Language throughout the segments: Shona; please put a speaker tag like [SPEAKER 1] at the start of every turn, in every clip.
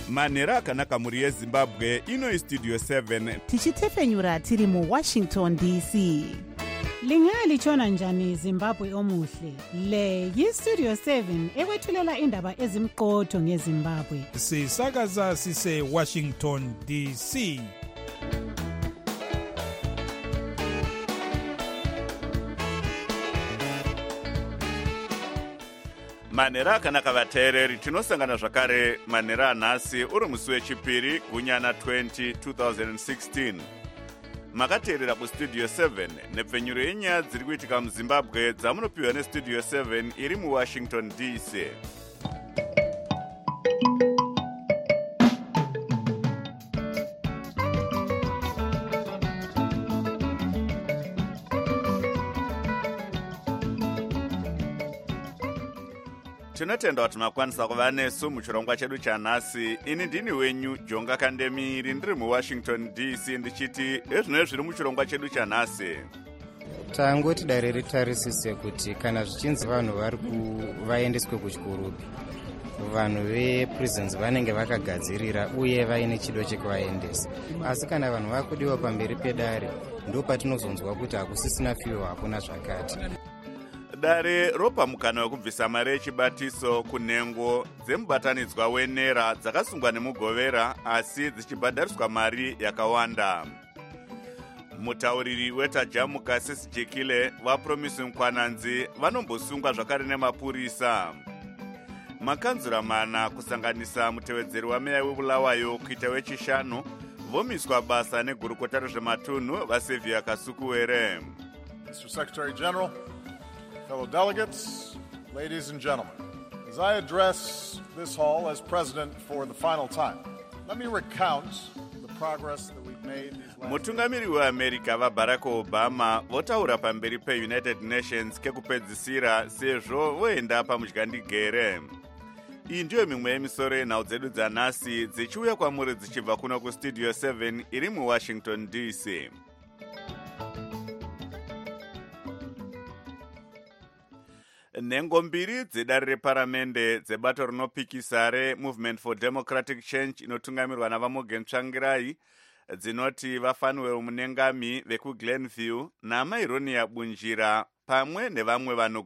[SPEAKER 1] manhero akanaka mhuri yezimbabwe. Ino istudio 7
[SPEAKER 2] tichitefenyura tiri muWashington DC.
[SPEAKER 3] Lingalitshona njani Zimbabwe omuhle? Le yistudio 7 ekwethulela indaba ezimqotho ngeZimbabwe.
[SPEAKER 4] Sisakaza sise Washington DC.
[SPEAKER 1] manhero akanaka vateereri, tinosangana zvakare manhero anhasi uri musi wechipiri gunyana 2016. Makateerera kustudio 7 nepfenyuro yenyaya dziri kuitika muzimbabwe dzamunopiwa nestudio 7 iri muWashington DC. Tinotenda kuti makwanisa kuva nesu muchirongwa chedu chanhasi. Ini ndini wenyu Jonga Kandemiri, ndiri muWashington DC, ndichiti ezvino zviri muchirongwa chedu chanhasi.
[SPEAKER 5] Tangoti dare ritarisise kuti kana zvichinzi vanhu vaendeswe kuchikurupi, vanhu veprisons vanenge vakagadzirira uye vaine chido chekuvaendesa. Asi kana vanhu vakudiwa pamberi pedare, ndo patinozonzwa kuti hakusisina fiwo, hakuna zvakati.
[SPEAKER 1] Dare ropa mukana wekubvisa mari yechibatiso kunhengo dzemubatanidzwa wenera dzakasungwa nemugovera asi dzichibhadhariswa mari yakawanda. Mutauriri wetajamu Kasisi Jekile vaPromise Mkwananzi vanombosungwa zvakare nemapurisa. Makanzura mana kusanganisa mutevedzeri wameya weBulawayo kuita wechishanu vomiswa basa negurukota rezvematunhu vaSevia Kasukuwere.
[SPEAKER 6] Mr. Secretary General, fellow delegates, ladies and gentlemen, as I address this hall as president for the final time, let me recount the progress that we've made these last
[SPEAKER 1] Mutungamiri weAmerica vaBarack Obama votaura pamberi peUnited Nations kekupedzisira sezvo voenda pamudyandegere. Iyi ndiyo mimwe yemisoro yenhau dzedu dzanhasi dzichiuya kwamuri dzichibva kuno kustudio 7 iri muWashington DC. Nhengo mbiri dzedare reparamende dzebato rinopikisa reMovement for Democratic Change inotungamirwa navaMorgan Tsvangirai dzinoti vaFanuel Munengami vekuGlenview naMaironia Bunjira pamwe nevamwe vanhu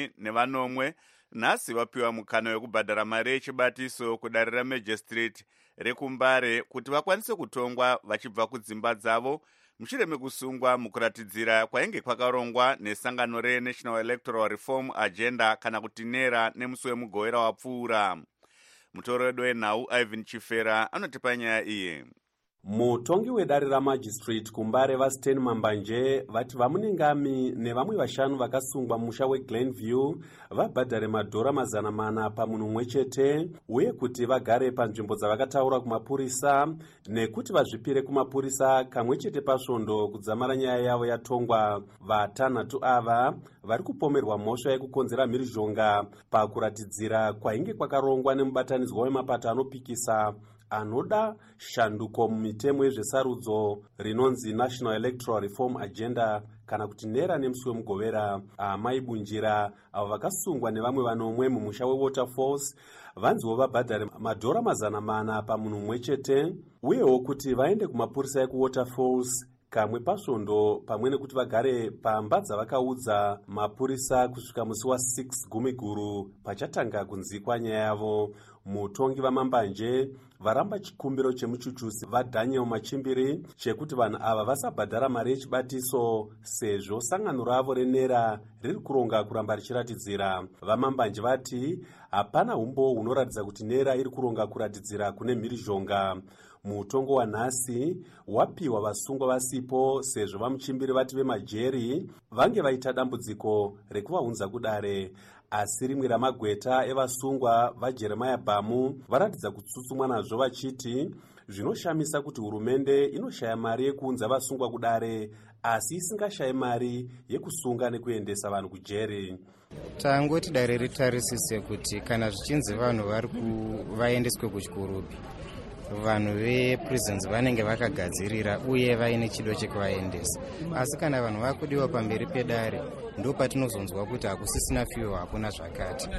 [SPEAKER 1] 10 nhasi vapiwa mukana wekubhadhara mari yechibatiso kudare raMagistrate rekuMbare kuti vakwanise kutongwa vachibva kudzimba dzavo mushure mekusungwa mukuratidzira kwainge kwakarongwa nesangano reNational Electoral Reform Agenda kana kuti NERA nemusi wemugovera wapfuura. Mutoro wedu wenhau Ivan Chifera anotipa nyaya iyi.
[SPEAKER 7] Mutongi wedare raMagistrate kuMbare vaStan Mambanje vati vaMunengami nevamwe vashanu vakasungwa musha weGlenview vabhadhare madhora 400 pamunhu mumwe chete uye kuti vagare panzvimbo dzavakataura kumapurisa nekuti vazvipire kumapurisa kamwe chete pasvondo kudzamara nyaya yavo yatongwa. Vatanhatu ava vari kupomerwa mhosva yekukonzera mhirizhonga pakuratidzira kwainge kwakarongwa nemubatanidzwa wemapato anopikisa anoda shanduko mumitemo yezvesarudzo rinonzi National Electoral Reform Agenda kana kuti NERA nemusi wemugovera. Amai Bunjira avo vakasungwa nevamwe vanomwe mumusha weWaterfalls vanziwo vabhadhare madhora 400 pamunhu mumwe chete uyewo kuti vaende kumapurisa ekuWaterfalls kamwe pasvondo pamwe nekuti vagare pamba dzavakaudza mapurisa kusvika musi wa6 Gumiguru pachatanga kunzikwa nyaya yavo. Mutongi vaMambanje varamba chikumbiro chemuchuchusi vaDaniel Machimbiri chekuti vanhu ava vasabhadhara mari yechibatiso sezvo sangano ravo reNERA riri kuronga kuramba richiratidzira. VaMambanje vati hapana umbo hunoratidza kuti NERA iri kuronga kuratidzira kune mhirizhonga. Mutongo wanhasi wapiwa vasungwa vasipo sezvo vaMuchimbiri vati vemajeri vange vaita dambudziko rekuvaunza kudare. Asi rimwe ramagweta evasungwa vaJeremiah Bhamu varatidza kutsutsumwa nazvo vachiti zvinoshamisa kuti hurumende inoshaya mari yekuunza vasungwa kudare asi isingashaye mari yekusunga nekuendesa vanhu kujeri.
[SPEAKER 5] Tangoti dare ritarisise kuti kana zvichinzi vanhu vaendeswe kuchikurupi, vanhu veprisons vanenge vakagadzirira uye vaine chido chekuvaendesa. Asi kana vanhu vakudiwa pamberi pedare, ndo patinozonzwa kuti hakusisina fiwo, hakuna zvakati.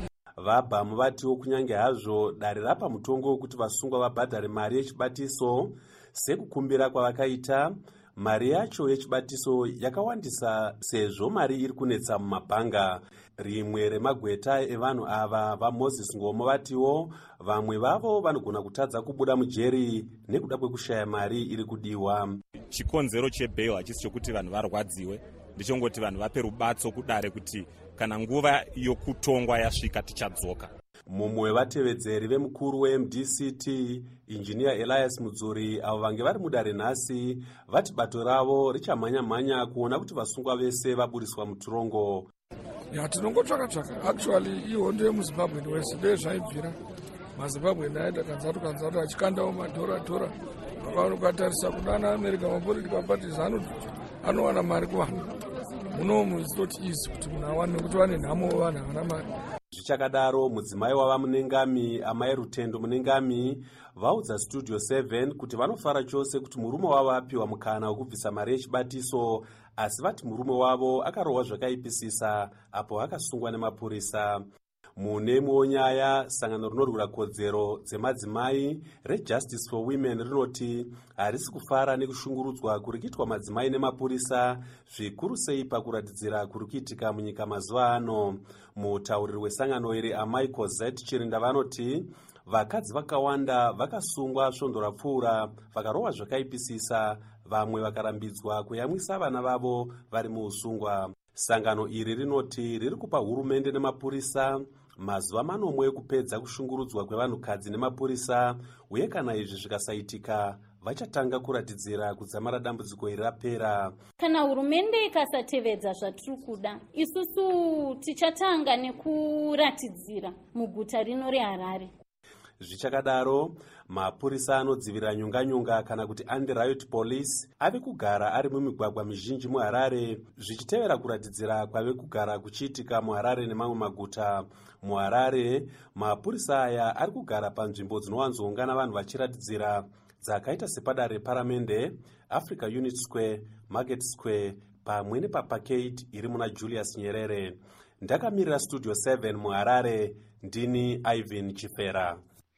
[SPEAKER 7] vabhamu vatiwo kunyange hazvo dare rapa mutongo kuti vasungwa vabhadhare mari yechibatiso sekukumbira kwavakaita, mari yacho yechibatiso yakawandisa sezvo mari iri kunetsa mumabhanga. Rimwe remagweta evanhu ava vaMoses Ngomo vatiwo vamwe vavo vanogona kutadza kubuda mujeri nekuda kwekushaya mari iri kudiwa.
[SPEAKER 8] Chikonzero chebail hachisi chokuti vanhu varwadziwe, ndichongoti vanhu vape rubatso kudare kuti kana nguva yokutongwa yasvika tichadzoka.
[SPEAKER 7] Mumwe wevatevedzeri vemukuru weMDCT injiniya Elias Mudzuri avo vange vari mudare nhasi vati bato ravo richamhanya-mhanya kuona kuti vasungwa vese vabudiswa mutorongo.
[SPEAKER 9] Tinongotsvaka actually ihondo yemuzimbabwe wese ndeye zvaibvira mazimbabwe ndaenda kanzatu achikandawo madhora ukatarisa kunana America mapolitical parties anowana mari kuvanhu munomu it's not easy kuti munhu awane nekuti vane nhamo vanhu havana mari.
[SPEAKER 7] Zvichakadaro mudzimai wava Munengami Amai Rutendo Munengami vaudza Studio 7 kuti vanofara chose kuti murume wavo apiwa mukana wekubvisa mari yechibatiso, asi vati murume wavo akarohwa zvakaipisisa apo akasungwa nemapurisa. Mune imwewo nyaya, sangano rinorwira kodzero dzemadzimai reJustice for Women rinoti harisi kufara nekushungurudzwa kuri kuitwa madzimai nemapurisa, zvikuru sei pakuratidzira kuri kuitika munyika mazuva ano. Mutauriri wesangano iri Amai Cosette Chirinda vanoti vakadzi vakawanda vakasungwa svondo rapfuura vakarohwa zvakaipisisa, vamwe vakarambidzwa kuyamwisa vana vavo vari muusungwa. Sangano iri rinoti riri kupa hurumende nemapurisa mazuva manomwe kupedza kushungurudzwa kwevanhukadzi nemapurisa, uye kana izvi zvikasaitika vachatanga kuratidzira kudzamara dambudziko iri rapera.
[SPEAKER 10] Kana hurumende ikasatevedza zvatiri kuda, isusu tichatanga nekuratidzira muguta rino reHarare.
[SPEAKER 7] Zvichakadaro, mapurisa anodzivira nyunga-nyunga kana kuti anti-riot police ave kugara ari mumigwagwa mizhinji muHarare, zvichitevera kuratidzira kwave kugara kuchiitika muHarare nemamwe maguta. MuHarare, mapurisa aya ari kugara panzvimbo dzinowanzoungana vanhu vachiratidzira dzakaita sepadare reparamende, Africa Unit Square, Market Square pamwe nepaparkade iri muna Julius Nyerere. Ndakamirira Studio 7 muHarare, ndini Ivan Chifera.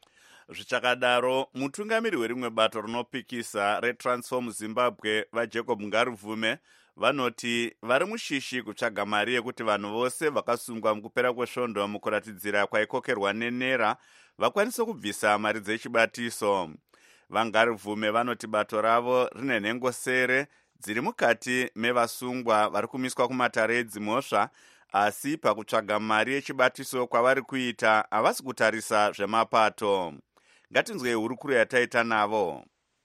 [SPEAKER 1] Zvichakadaro, mutungamiri werimwe bato rinopikisa reTransform Zimbabwe vaJacob Ngaruvume vanoti vari mushishi kutsvaga mari yekuti vanhu vose vakasungwa mukupera kwesvondo mukuratidzira kwaikokerwa nenera vakwanise kubvisa mari dzechibatiso. VaNgaruvume vanoti bato ravo rine nhengo sere dziri mukati mevasungwa vari kumiswa kumatare edzimhosva, asi pakutsvaga mari yechibatiso kwavari kuita havasi kutarisa zvemapato. Ngatinzwei hurukuro yataita navo.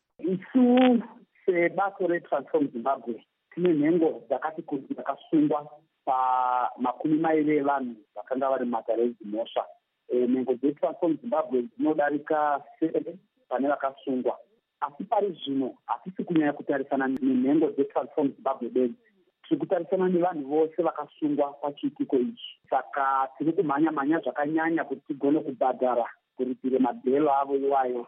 [SPEAKER 11] Isu sebato reTransform Zimbabwe tine nhengo dzakati kuti dzakasungwa pamakumi mairi evanhu vakanga vari mumatare edzimhosva. Nhengo dzeTransform Zimbabwe dzinodarika 7 pane vakasungwa, asi pari zvino hatisi kunyanya kutarisana nenhengo dzeTransform Zimbabwe bedzi, tiri kutarisana nevanhu vose vakasungwa pachiitiko ichi. Saka tiri kumhanya-mhanya zvakanyanya kuti tigone kubhadhara kuripire mabhelo avo iwayo.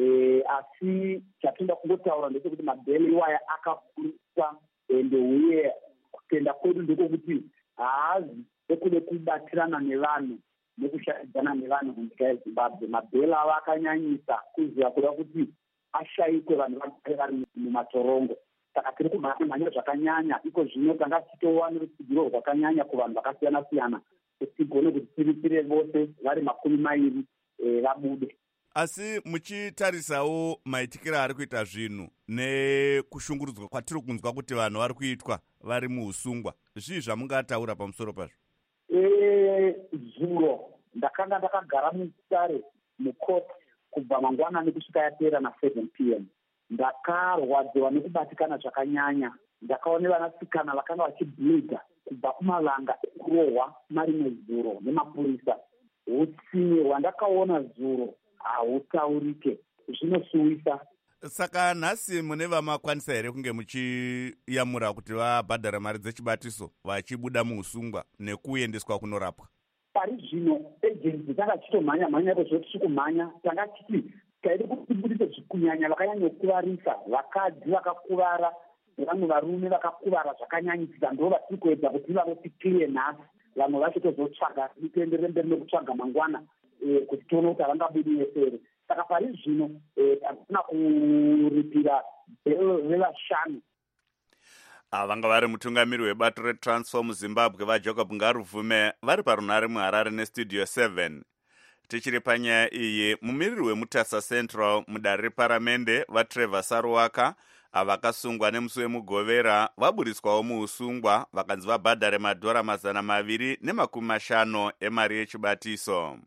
[SPEAKER 11] Asi chatinoda kungotaura ndechekuti mabhelo iwayo akakurisa, ende uye kutenda kwedu ndekwekuti haazi ekude kubatirana nevanhu nekushandidzana nevanhu munyika yeZimbabwe. Mabhelo avo akanyanyisa kuziva kuda kuti ashayikwe vanhu vagare vari mumatorongo. Saka tiri kumhanya zvakanyanya iko zvino tanga tichitowana rutsigiro rwakanyanya kuvanhu vakasiyana-siyana kuti tigone kuti tiripire vose vari makumi mairi vabude.
[SPEAKER 1] Asi muchitarisawo maitikiro ari kuita zvinhu nekushungurudzwa kwatiri kunzwa kuti vanhu vari kuitwa vari muusungwa, zvii zvamungataura pamusoro pazvo?
[SPEAKER 11] Zuro ndakanga ndakagara mutare mukoti kubva mangwanani kusvika yapera na7 p.m. ndakarwadziwa nekubatikana zvakanyanya. Ndakaona vanasikana vakanga vachibhidha kubva kumalanga ekurohwa marimwe zuro nemapurisa. Utsinye hwandakaona zuro hautaurike, zvinosuwisa.
[SPEAKER 1] Saka nhasi mune vamakwanisa here kunge muchiyamura kuti vabhadhara mari dzechibatiso vachibuda muusungwa nekuendeswa kunorapwa?
[SPEAKER 11] Pari zvino ejensi tanga tichitomhanya-mhanya kwezvoti tiri kumhanya, tanga tichiti taide kuti tibudise zvikunyanya vakanyanya kukuvarisa, vakadzi vakakuvara nevamwe varume vakakuvara zvakanyanyisisa, ndo vatiri kuedza kuti vavo tikliye nhasi. vamwe vacho tozotsvaga titenderere mberi nekutsvaga mangwana kuti tione kuti havangabudi yese here. Saka pari zvino tagona kuripira bhero revashanu.
[SPEAKER 1] Vanga vari mutungamiri webato reTransform Zimbabwe vaJacob Ngaruvume vari parunare muHarare neStudio 7. Tichiri panyaya iyi, mumiriri weMutasa Central mudare reparamende vaTrevor Saruwaka vakasungwa nemusi wemugovera vaburiswawo muusungwa vakanzi vabhadhare madhora 250 emari yechibatiso.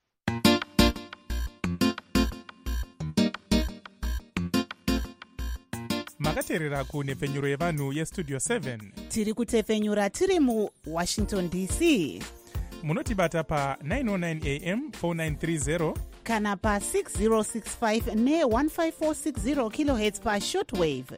[SPEAKER 4] makateerera kunhepfenyuro yevanhu yestudio 7.
[SPEAKER 2] tiri kutefenyura tiri muWashington DC.
[SPEAKER 4] munotibata pa909 am 4930
[SPEAKER 2] kana pa6065 ne15460 kHz pashortwave.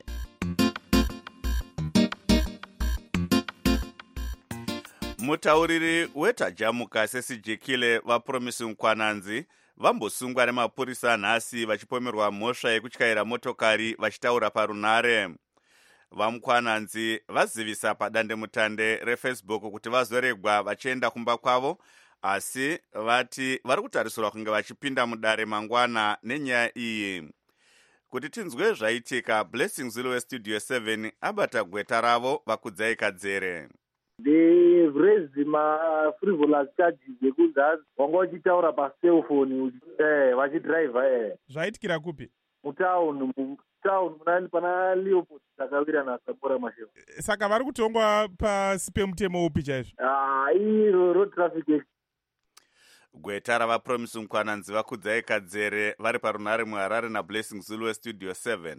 [SPEAKER 1] Mutauriri wetajamuka sesijekile vaPromise Nkwananzi vambosungwa nemapurisa nhasi vachipomerwa mhosva yekutyaira motokari vachitaura parunare. VaMkwananzi vazivisa padandemutande reFacebook kuti vazoregwa vachienda kumba kwavo, asi vati vari kutarisirwa kunge vachipinda mudare mangwana nenyaya iyi. Kuti tinzwe zvaitika, Blessings Zulu weStudio 7 abata gweta ravo vakudzai kadzere.
[SPEAKER 12] They've raised frivolous charges ekuti wanga uchitaura pacellphone vachidriver.
[SPEAKER 4] zvaitikira kupi?
[SPEAKER 12] Mutown pana Leopold takawira naSapora Masheva.
[SPEAKER 4] Saka vari kutongwa pasi pemutemo upi chaizvo?
[SPEAKER 12] Iro road traffic.
[SPEAKER 1] Gweta ravaPromise Nkwananzi vakudzai kadzere vari parunare muHarare naBlessings Zulu weStudio 7.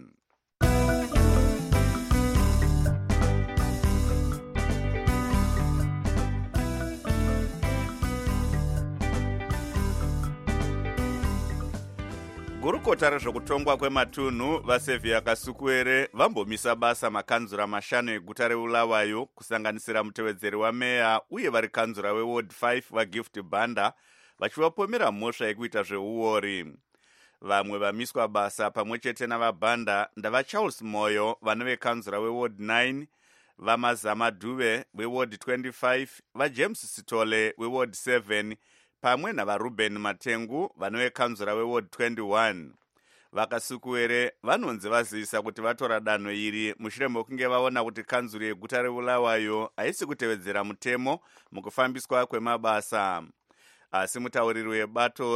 [SPEAKER 1] Gurukota rezvokutongwa kwematunhu vaSevia Kasukuere vambomisa basa makanzura 5 eguta reBulawayo kusanganisira mutevedzeri wameya uye vari kanzura weWard 5 vaGift Banda vachivapomera mhosva yekuita zveuori. Vamwe vamiswa basa pamwechete navaBanda ndavaCharles Moyo vanove kanzura weWard 9, vaMazama Dube weWard 25, vaJames Sitole weWard 7 pamwe navaRuben Matengu vanove kanzura weWard 21. VaKasukuere vanonzi vazivisa kuti vatora danho iri mushure mekunge vaona kuti kanzuro yeguta reBulawayo haisi kutevedzera mutemo mukufambiswa kwemabasa. Asi mutauriri webato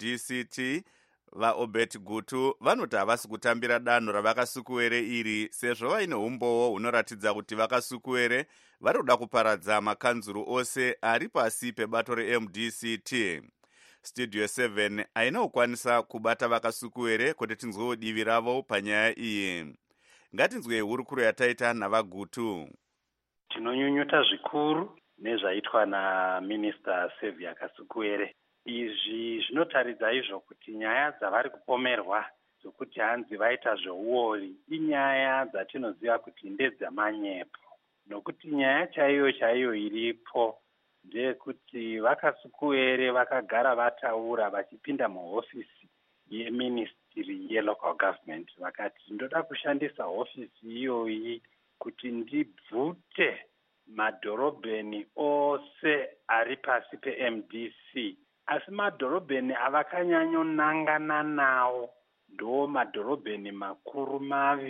[SPEAKER 1] reMDCT vaObert Gutu vanoti havasi kutambira danho ravakasukuere iri sezvo vaine umbowo hunoratidza kuti vakasukuere vari kuda kuparadza makanzuru ose ari pasi pebato reMDCT. Studio 7 haina kukwanisa kubata vakasukuere kuti tinzwewo divi ravo panyaya iyi. Ngatinzwe hurukuro yataita navaGutu.
[SPEAKER 13] Tinonyunyuta zvikuru nezvaitwa naMinista Sevia Kasukuere. Izvi zvinotaridza izvo kuti nyaya dzavari kupomerwa dzokuti hanzi vaita zveuori inyaya dzatinoziva kuti ndedzamanyepo. Nokuti nyaya chaiyo iripo ndeyekuti vaKasukuere vakagara vataura vachipinda muhofisi yeministry yelocal government vakati ndoda kushandisa hofisi iyoyi kuti ndibvute madhorobheni ose ari pasi peMDC. Asi madhorobheni avakanyanyonangana nawo ndo madhorobheni makuru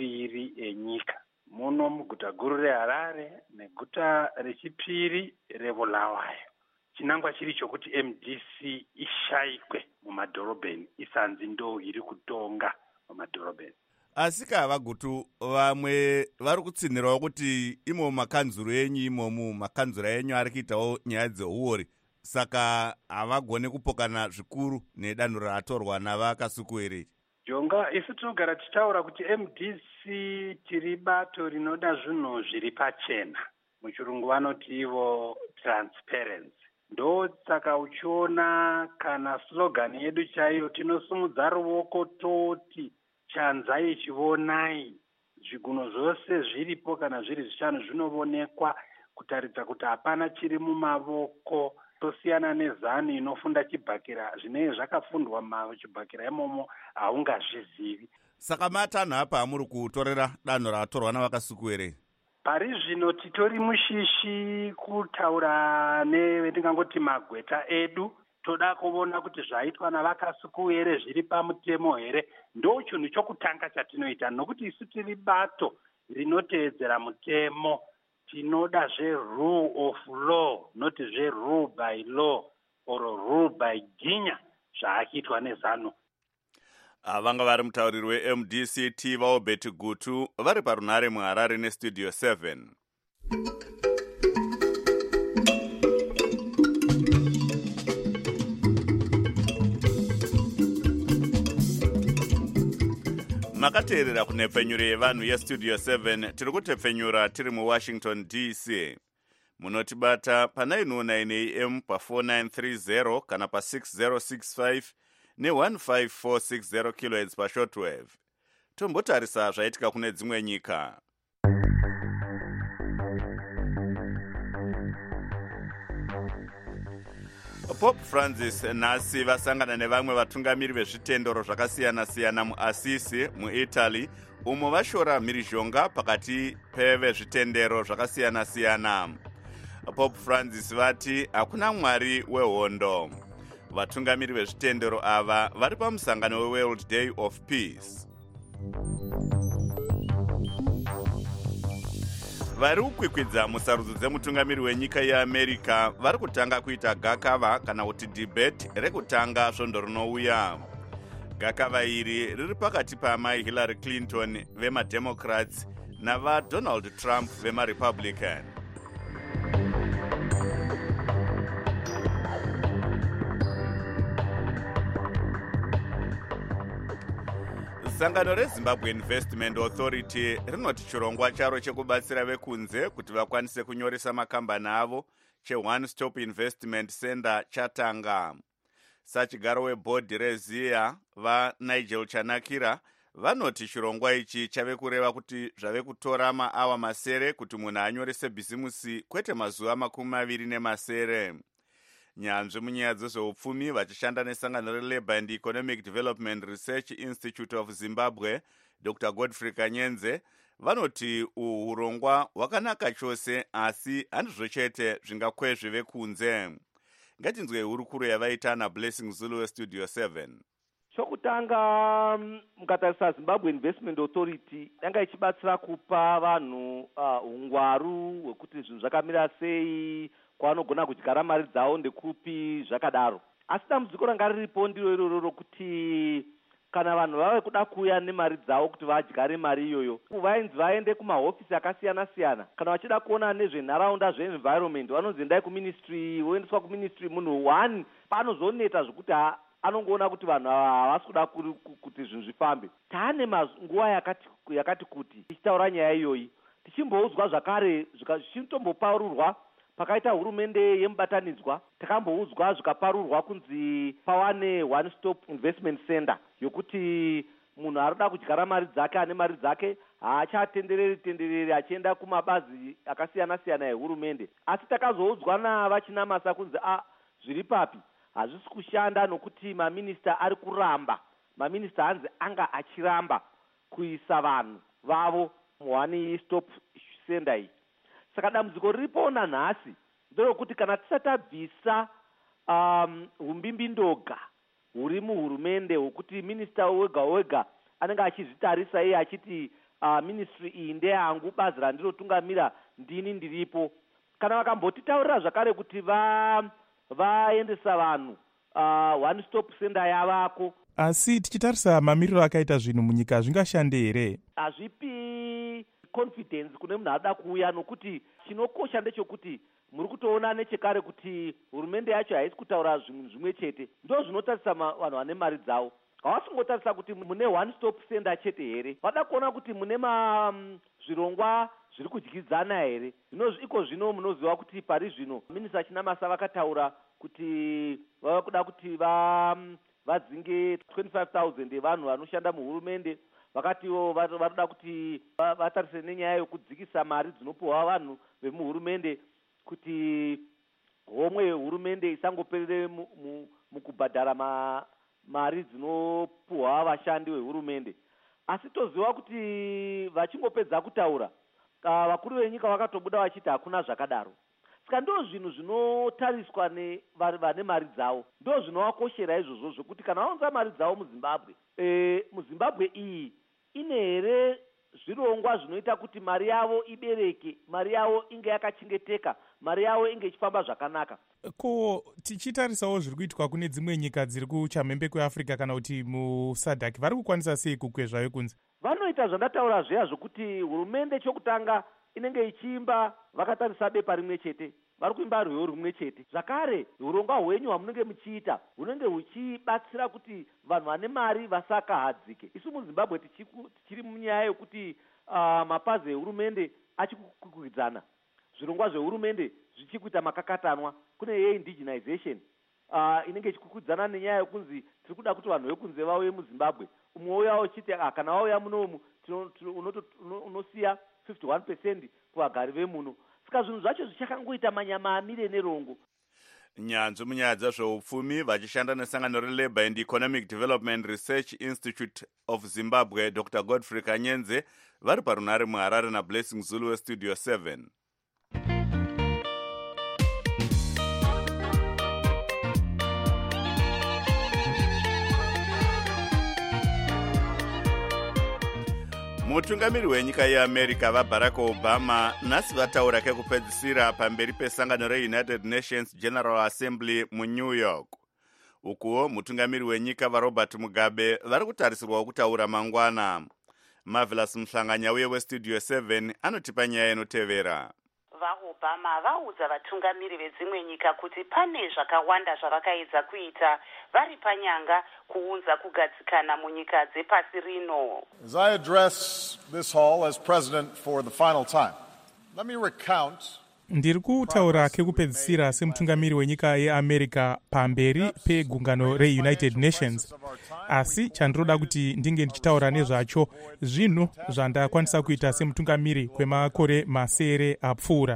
[SPEAKER 13] 2 enyika. Muno muguta guru reHarare neguta rechipiri reBulawayo. Chinangwa chiri chokuti MDC ishayikwe mumadhorobheni, isanzi ndo iri kutonga mumadhorobheni.
[SPEAKER 1] Asika vaGutu vamwe vari kutsinhirawo kuti imo makanzuro enyu imomu makanzura enyu ari kuitawo nyaya dzeuori. Saka havagone kupokana zvikuru nedanho ratorwa navaKasukuere.
[SPEAKER 13] Jonga, isu tinogara tichitaura kuti MDC tiri bato rinoda zvinhu zviri pachena. Muchirungu vanoti ivo transparency. Ndo saka uchiona kana slogan yedu chaiyo tinosumudza ruoko toti chanzai chionai. Zviguno zvose zviripo kana zviri 5 zvinoonekwa kutaridza kuti hapana chiri mumavoko. Tosiyana nezani inofunda chibhakira zvinenge zvakafundwa muchibhakira imomo haungazvizivi.
[SPEAKER 1] Saka matanho apa muri kutorera danho ratorwa navaKasukuere.
[SPEAKER 13] pari zvino titori mushishi kutaura nevendingangoti magweta edu. Toda kuona kuti zvaitwa navakasuku here zviri pamutemo here. Ndo chinhu chokutanga chatinoita, nokuti isu tiri bato rinoteedzera mutemo. Tinoda rule of law, not rule by law or rule by ginya zvaakiitwa neZANU.
[SPEAKER 1] Vanga vari mutauriri weMDCT vaObert Gutu vari parunhare muHarare neStudio 7. Makateerera kunhepfenyuro yevanhu yeStudio 7. Tiri kutepfenyura tiri muWashington DC. Munotibata pa909 AM pa4930 kana pa6065 ne15460 kHz pashortwave. Tombotarisa zvaitika kune dzimwe nyika. Pope Francis nhasi vasangana nevamwe vatungamiri vezvitendero zvakasiyana-siyana muAssisi muItaly, umo vashora mhirizhonga pakati pevezvitendero zvakasiyana-siyana. Pope Francis vati hakuna mwari wehondo. Vatungamiri vezvitendero ava vari pamusangano weWorld Day of Peace. Vari kukwikwidza musarudzo dzemutungamiri wenyika yeAmerica vari kutanga kuita gakava kana kuti debate rekutanga svondo rinouya. Gakava iri riri pakati paamai Hillary Clinton vemademocrats navaDonald Trump vemaRepublican. Sangano reZimbabwe Investment Authority rinoti chirongwa charo chekubatsira vekunze kuti vakwanise kunyoresa makambani avo cheOne Stop Investment Center chatanga. Sachigaro webhodhi reZIA vaNigel Chanakira vanoti chirongwa ichi chave kureva kuti zvave kutora maawa masere kuti munhu anyorese bhizimusi kwete mazuva 20 Nyanzvi munyaya dzezveupfumi vachishanda nesangano reLabour and Economic Development Research Institute of Zimbabwe, Dr. Godfrey Kanyenze, vanoti urongwa hwakanaka chose asi handizvo chete zvingakwezve vekunze. Ngatinzwe hurukuro yavaita naBlessing Zulu weStudio 7.
[SPEAKER 14] Chokutanga mukatarisa Zimbabwe Investment Authority yanga ichibatsira kupa vanhu ungwaru hwekuti zvinhu zvakamira sei, kwavanogona kudyara mari dzavo ndekupi zvakadaro. Asi dambudziko ranga riripo ndiro iroro kuti kana vanhu vave kuda kuuya nemari dzavo kuti vadyare mari iyoyo, vainzi vaende kumahofisi akasiyana-siyana. Kana vachida kuona nezvenharaunda zveenvironment vanonzi endai kuministry, voendeswa kuministry munhu one panozoneta zvokuti anongoona kuti vanhu havasi kuda kuti zvinhu zvifambe. Taane nguva yakati kuti tichitaura nyaya iyoyi, tichimboudzwa zvakare zvichitomboparurwa pakaita hurumende yemubatanidzwa, takamboudzwa zvikaparurwa kunzi pawane One Stop Investment Center yokuti munhu arikuda kudyara mari dzake ane mari dzake haachatendereri achienda kumabazi akasiyana-siyana ehurumende. Asi takazoudzwa navachinamasa kunzi zviri papi hazvisi kushanda nokuti maminista ari kuramba. Maminista hanzi anga achiramba kuisa vanhu vavo muOne Stop Center iyi. Saka dambudziko riripo nanhasi nderokuti kana tisati tabvisa umbimbindoga huri muhurumende hwokuti minista wega anenge achizvitarisa iye achiti ministry iyi ndeyangu, bazi randinotungamira ndini ndiripo. Kana vakambotitaurira zvakare kuti vaendesa vanhu One Stop Center yavako.
[SPEAKER 4] Asi tichitarisa mamiriro akaita zvinhu munyika zvingashande here?
[SPEAKER 14] Hazvipi confidence kune munhu anoda kuuya, nokuti chinokosha ndechekuti muri kutoona nechekare kuti hurumende yacho haisi kutaura zvinhu zvimwe chete. Ndo zvinotarisa vanhu vane mari dzavo. Havasingotarisa kuti mune One Stop Center chete here, vada kuona kuti mune zvirongwa zviri kudyidzana here. Iko zvino munoziva kuti pari zvino minista Chinamasa vakataura kuti vava kuda kuti vadzinge 25,000 yevanhu vanoshanda muhurumende. Vakatiwo varikuda kuti vatarise nenyaya yokudzikisa mari dzinopuhwa vanhu vemuhurumende, kuti homwe hurumende isangoperere mukubhadhara mari dzinopuhwa vashandi vehurumende. Asi toziva kuti vachingopedza kutaura vakuru venyika vakatobuda vachiti hakuna zvakadaro. Saka ndo zvinhu zvinotariswa nevane mari dzavo, ndo zvinovakoshera izvozvo zvokuti kana vaunza mari dzavo muzimbabwe iyi ine here zvirongwa zvinoita kuti mari yavo ibereke, mari yavo inge yakachengeteka, mari yavo inge ichifamba zvakanaka.
[SPEAKER 4] Ko tichitarisawo zviri kuitwa kune dzimwe nyika dziri kuchamhembe kweAfrica kana kuti muSADC, vari kukwanisa sei kukwezvayo kunze?
[SPEAKER 14] Vanoita zvandataura zviya zvokuti hurumende chokutanga inenge ichiimba vakatarisa bepa rimwe chete, vari kuimba rwiyo rumwe chete. Zvakare urongwa hwenyu hwamunenge muchiita hunenge huchibatsira kuti vanhu vane mari vasakahadzike. Isu muZimbabwe tichiri munyaya yokuti mapazi ehurumende achikukwikwidzana, zvirongwa zvehurumende zvichikuita makakatanwa. Kune ye-indigenization inenge ichikukwikwidzana nenyaya yokunzi tiri kuda kuti vanhu vekunze vauye muZimbabwe. Umwe uya uchiti kana wauya munomu unosiya 51% kuvagari vemuno. Saka zvinhu zvacho zvichakangoita manyama amire nerongo.
[SPEAKER 1] Nyanzvi munyaya dzezveupfumi vachishanda nesangano reLabour and Economic Development Research Institute of Zimbabwe, Dr. Godfrey Kanyenze, vari parunare muHarare naBlessing Zulu weStudio 7. Mutungamiri wenyika yeAmerica vaBarack Obama nhasi vataura kekupedzisira pamberi pesangano reUnited Nations General Assembly muNew York. Ukuwo mutungamiri wenyika vaRobert Mugabe vari kutarisirwa kutaura mangwana. Marvelous Mhlanganya uye weStudio 7 anotipa nyaya inotevera.
[SPEAKER 15] VaObama vaudza vatungamiri vedzimwe nyika kuti pane zvakawanda zvavakaedza kuita vari panyanga kuunza kugadzikana munyika dzepasi rino.
[SPEAKER 6] As I address this hall as president for the final time, let me recount
[SPEAKER 4] ndiri kutaura kekupedzisira semutungamiri wenyika yeAmerica pamberi pegungano reUnited Nations, asi chandinoda kuti ndinge ndichitaura nezvacho zvinhu zvandakwanisa kuita semutungamiri kwemakore masere apfuura.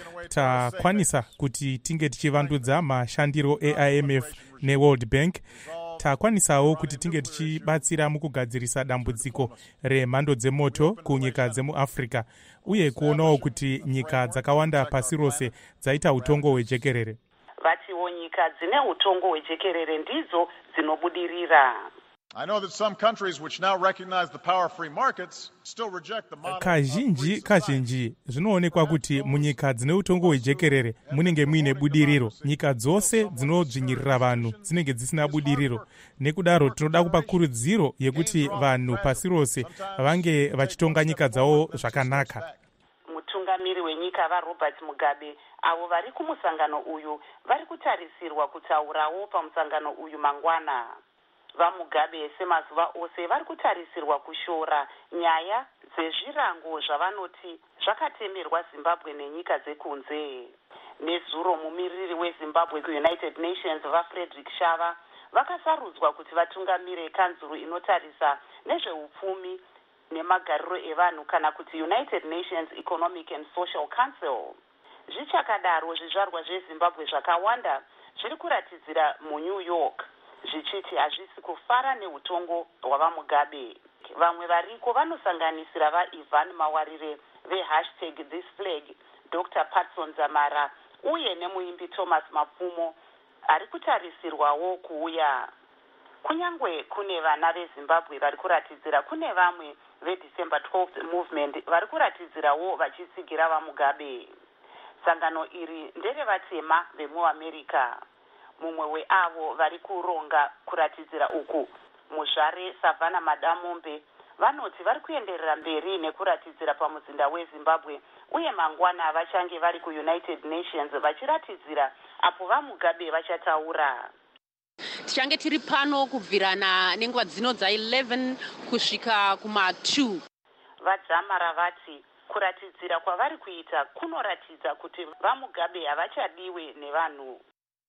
[SPEAKER 4] Takwanisa kuti tinge tichivandudza mashandiro eIMF neWorld Bank. Takwanisawo kuti tinge tichibatsira mukugadzirisa dambudziko remhando dzemoto kunyika dzemuAfrica, uye kuonawo kuti nyika dzakawanda pasi rose dzaita utongo hwejekerere.
[SPEAKER 15] Vatiwo nyika dzine utongo hwejekerere ndidzo dzinobudirira.
[SPEAKER 6] I know that some countries which now recognize the power of free markets still reject the model.
[SPEAKER 4] Kazhinji zvinoonekwa kuti munyika dzine utongo hwejekerere munenge muine budiriro. Nyika dzose dzinodzvinyirira vanhu dzinenge dzisina budiriro. Nekudaro tinoda kupa kurudziro yekuti vanhu pasi rose vange vachitonga nyika dzavo zvakanaka.
[SPEAKER 15] Mutungamiri wenyika vaRobert Mugabe avo vari kumusangano uyu vari kutarisirwa kutaurawo pamusangano uyu mangwana. VaMugabe semazuva ose vari kutarisirwa kushora nyaya dzezvirango zvavanoti zvakatemerwa Zimbabwe nenyika dzekunze. Nezuro mumiriri weZimbabwe kuUnited Nations vaFrederick Shava vakasarudzwa kuti vatungamire kanzuru inotarisa nezveupfumi nemagariro evanhu kana kuti United Nations Economic and Social Council. Zvichakadaro zvizvarwa zveZimbabwe zvakawanda zviri kuratidzira muNew York zvichiti hazvisi kufara neutongo hwavaMugabe. Vamwe variko vanosanganisira vaIvan Mawarire #ThisFlag, Dr. Patson Zamara uye nemuimbi Thomas Mapfumo ari kutarisirwawo kuuya. Kunyangwe kune vana veZimbabwe vari kuratidzira, kune vamwe veDecember 12th movement vari kuratidzirawo vachitsigira vaMugabe. Sangano iri nderevatema vemuAmerica. Mumwe weavo vari kuronga kuratidzira uku, muzvare Savannah Madamombe, vanoti vari kuenderera mberi nekuratidzira pamuzinda weZimbabwe uye mangwana vachange vari kuUnited Nations vachiratidzira apo vaMugabe vachataura.
[SPEAKER 16] Tichange tiri pano kubvirana nenguva dzino dza11 kusvika kuma2.
[SPEAKER 15] Vadzamara vati kuratidzira kwavari kuita kunoratidza kuti vaMugabe havachadiwe nevanhu.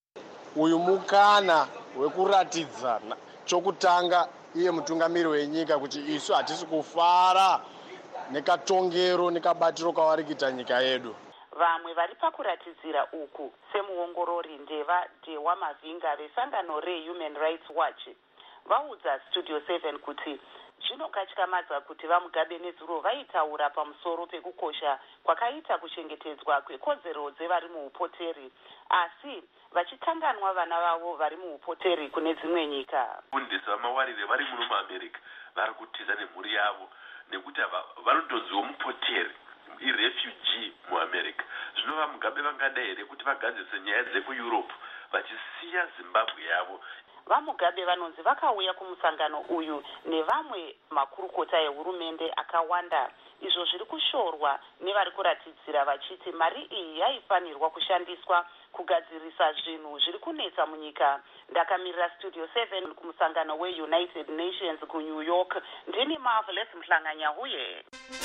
[SPEAKER 17] Uyu mukana wekuratidza chokutanga iye mutungamiri wenyika kuti isu hatisi kufara nekatongero nekabatiro kavari kuita nyika yedu.
[SPEAKER 15] Vamwe vari pakuratidzira uku semuongorori ndeva Dewa Mavinga vesangano reHuman Rights Watch vaudza Studio 7 kuti zvinokatyamadza kuti vamugabe nezuro vaitaura pamusoro pekukosha kwakaita kuchengetedzwa kwekodzero dzevari muupoteri, asi vachikanganwa vana vavo vari muupoteri kune dzimwe nyika.
[SPEAKER 18] Kundisa vamawarire vari muno muamerica vari kutiza nemhuri yavo nekuti vanodonziwo mupoteri irefugee muamerica. Zvino vamugabe vangada here kuti vagadzise nyaya dzekueurope vachisiya zimbabwe yavo?
[SPEAKER 15] Vamugabe vanonzi vakauya kumusangano uyu nevamwe makurukota ehurumende akawanda, izvo zviri kushorwa nevari kuratidzira vachiti mari iyi yaifanirwa kushandiswa kugadzirisa zvinhu zviri kunetsa munyika. Ndakamirira Studio 7 kumusangano weUnited Nations kuNew York. Ndini Marvelous Mhlanganyahuye.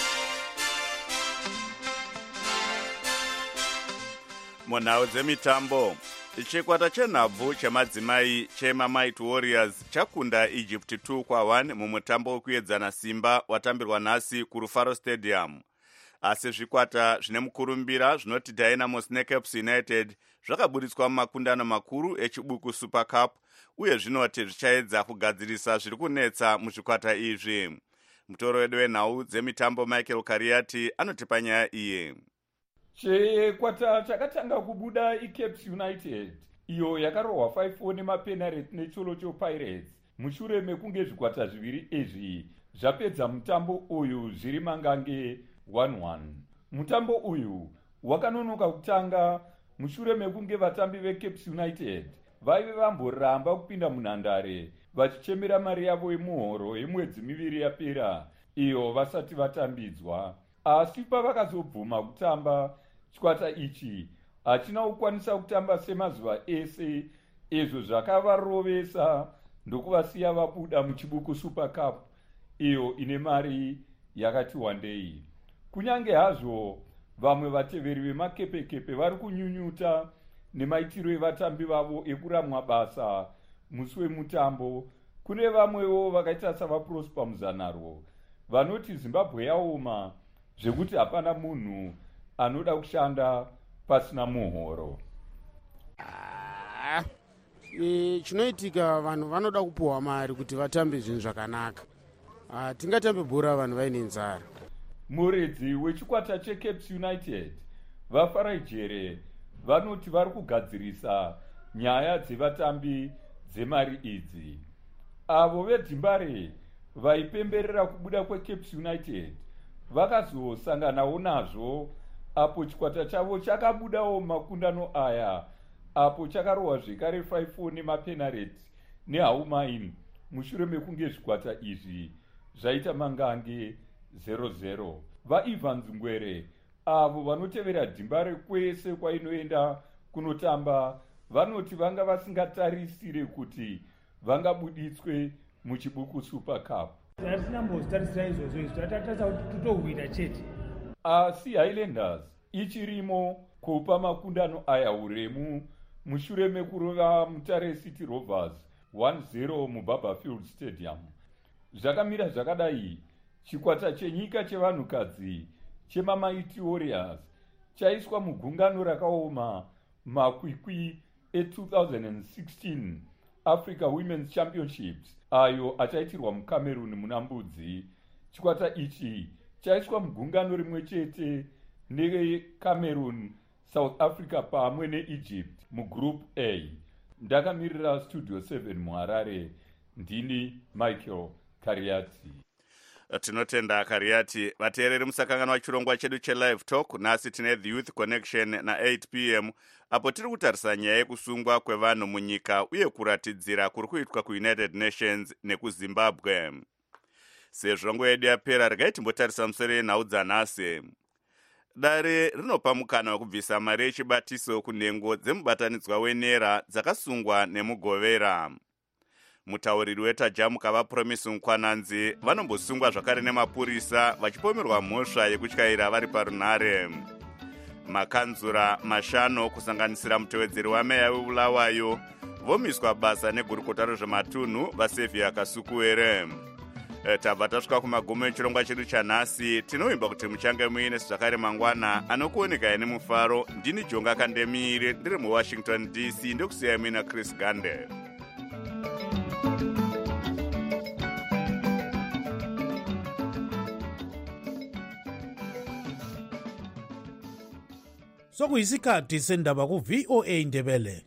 [SPEAKER 1] Munhau dzemitambo, chikwata chenhabvu chemadzimai chemaMighty Warriors chakunda Egypt 2-1 mumutambo wekuedzana simba watambirwa nhasi kuRufaro Stadium. Asi zvikwata zvine mukurumbira zvinoti Dynamos neCaps United zvakaburitswa mumakundano makuru echibuku Super Cup, uye zvinoti zvichaedza kugadzirisa zviri kunetsa muzvikwata izvi. Mutoro wedu wenhau dzemitambo Michael Kariati anotipa nyaya iyi.
[SPEAKER 19] Chikwata chakatanga kubuda iCaps United, iyo yakarohwa 5-4 nemapenalty neCholocho Pirates, mushure mekunge zvikwata zviviri izvi zvapedza mutambo uyu zviri mangange 1-1. Mutambo uyu wakanonoka kutanga mushure mekunge vatambi veCaps United vaive vamboramba kupinda munhandare vachichemera mari yavo yemuhoro yemwedzi miviri yapera iyo vasati vatambidzwa. Asi pavakazobvuma kutamba, chikwata ichi hachina kukwanisa kutamba semazuva ese, izvo zvakavarovesa ndokuvasiya vabuda muchibuku Super Cup iyo ine mari yakati wandei. Kunyange hazvo vamwe vateveri vemakepekepe vari kunyunyuta nemaitiro evatambi vavo ekuramwa basa musi wemutambo, kune vamwewo vakaita savaProsper Muzanaro vanoti Zimbabwe yaoma zvekuti hapana munhu anoda kushanda pasina muhoro.
[SPEAKER 20] Chinoitika vanhu vanoda kupuwa mari kuti vatambe zvinhu zvakanaka. Tingatambe bhora vanhu vaine nzara.
[SPEAKER 19] Muredzi wechikwata cheCaps United vaFarai Jere vanoti vari kugadzirisa nyaya dzevatambi dzemari idzi. Avo veDhimbare vaipemberera kubuda kweCaps United vakazosanganawo nazvo apo chikwata chavo chakabudawo makundano aya, apo chakarohwa zvekare 5-4 nemapenalty neHaumain mushure mekunge zvikwata izvi zvaita mangange 0-0. VaIvans Ngwere avo vanotevera Dhimbare kwese kwainoenda kunotamba vanoti vanga vasingatarisire kuti vangabuditswe muchibuku Super Cup. Asi Highlanders ichirimo kupa makundano aya uremu mushure mekurova Mutare City Rovers 1-0 muBarberfield Stadium. Zvakamira zvakadai, chikwata chenyika chevanhukadzi chemaMighty Warriors chaiswa mugungano rakaoma makwikwi e2016 Africa Women's Championships ayo achaitirwa muCameroon muna Mbudzi. Chikwata ichi chaiswa mugungano rimwe chete neCameroon, South Africa pamwe neEgypt mugroup A. Ndakamirira Studio 7 muHarare, ndini Michael Kariati.
[SPEAKER 1] Tinotenda Kariati. Vateereri musakangana chirongwa chedu chelive talk. Nasi tine The Youth Connection na 8 p.m. apo tiri kutarisa nyaya yekusungwa kwevanhu munyika uye kuratidzira kuri kuitwa kuUnited Nations nekuZimbabwe. Sezvo nguva yedu yapera, regai timbotarisa musoro yenhau dzanhasi. Dare rinopa mukana wekubvisa mari yechibatiso kunhengo dzemubatanidzwa wenera dzakasungwa nemugovera. Mutauriri wetajamuka vaPromise Mukwananzi vanombosungwa zvakare nemapurisa vachipomerwa mhosva yekutyaira vari parunhare. Makanzura mashanu kusanganisira mutevedzeri wameya weBulawayo vomiswa basa negurukota rezvematunhu vaSevia Kasukuwere. Tabva tasvika kumagumo echirongwa chedu chanhasi. Tinoimba kuti muchange muine zvakare mangwana anokuoneka ine mufaro. Ndini Jonga Kandemire ndiri muWashington DC, ndokusiyai mina Chris Gande.
[SPEAKER 21] sokuyisikhathi sendaba ku-VOA Indebele.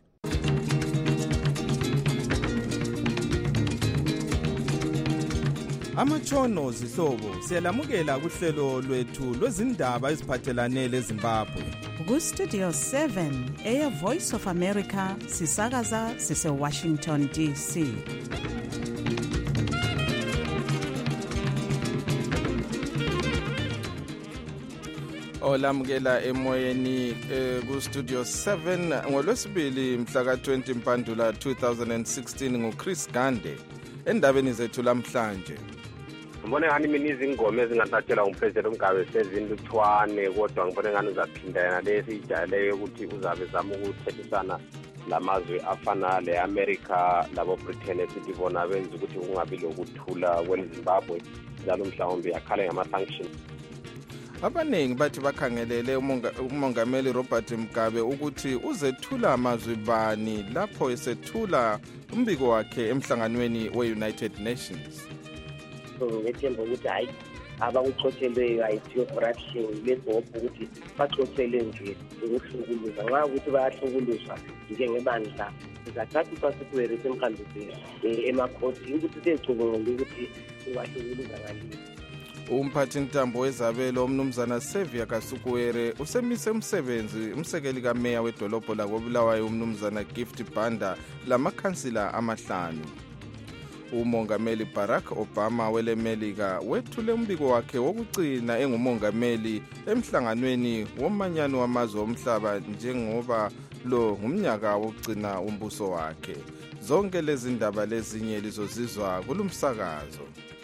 [SPEAKER 22] Amatshono zihlobo siyalamukela kuhlelo lwethu lwezindaba eziphathelane leZimbabwe.
[SPEAKER 2] Ku-Studio 7 Air Voice of America sisakaza sise-Washington DC.
[SPEAKER 22] Olamukela emoyeni ku-Studio 7 ngolwesibili mhla ka-20 Mpandula 2016 nguChris Gande endabeni zethu lamhlanje.
[SPEAKER 23] Ngibone ngani mina izingoma ezingathatshelwa ngumpresident uMgabe sezinluthwane kodwa ngibone ngani uzaphinda yena lesi ijayeleyo ukuthi uzabe zama ukuthethisana lamazwe afana le-America labo-Britain esithi bona benza ukuthi kungabi lokuthula kweleZimbabwe njalo mhlawumbe akhale ngama-sanction.
[SPEAKER 22] Abaningi bathi bakhangelele umongameli Robert Mugabe ukuthi uzethula amazwi bani lapho esethula umbiko wakhe emhlanganweni we-United Nations.
[SPEAKER 24] Ngethemba ukuthi hayi abakuxotshelweyo ayithi corruption lesibopho ukuthi baxotshelwe nje ukuhlukuluza nxa ukuthi bayahlukuluzwa njengebandla sizathatha kwasikuwere semkhanduzeni emakhoti ukuthi seyicubungule ukuthi uwahlukuluza ngalini.
[SPEAKER 22] Umphathi ntambo wezabelo umnumzana Sevia Kasukuwere usemise umsebenzi umsekeli kameya wedolobho lakobulawayo umnumzana Gift Banda lamakhansila amahlanu. Umongameli Barack Obama welemelika wethule umbiko wakhe wokugcina engumongameli emhlanganweni womanyano wamazwe omhlaba njengoba lo ngumnyaka wokugcina umbuso wakhe. Zonke lezi ndaba lezinye lizozizwa kulumsakazo.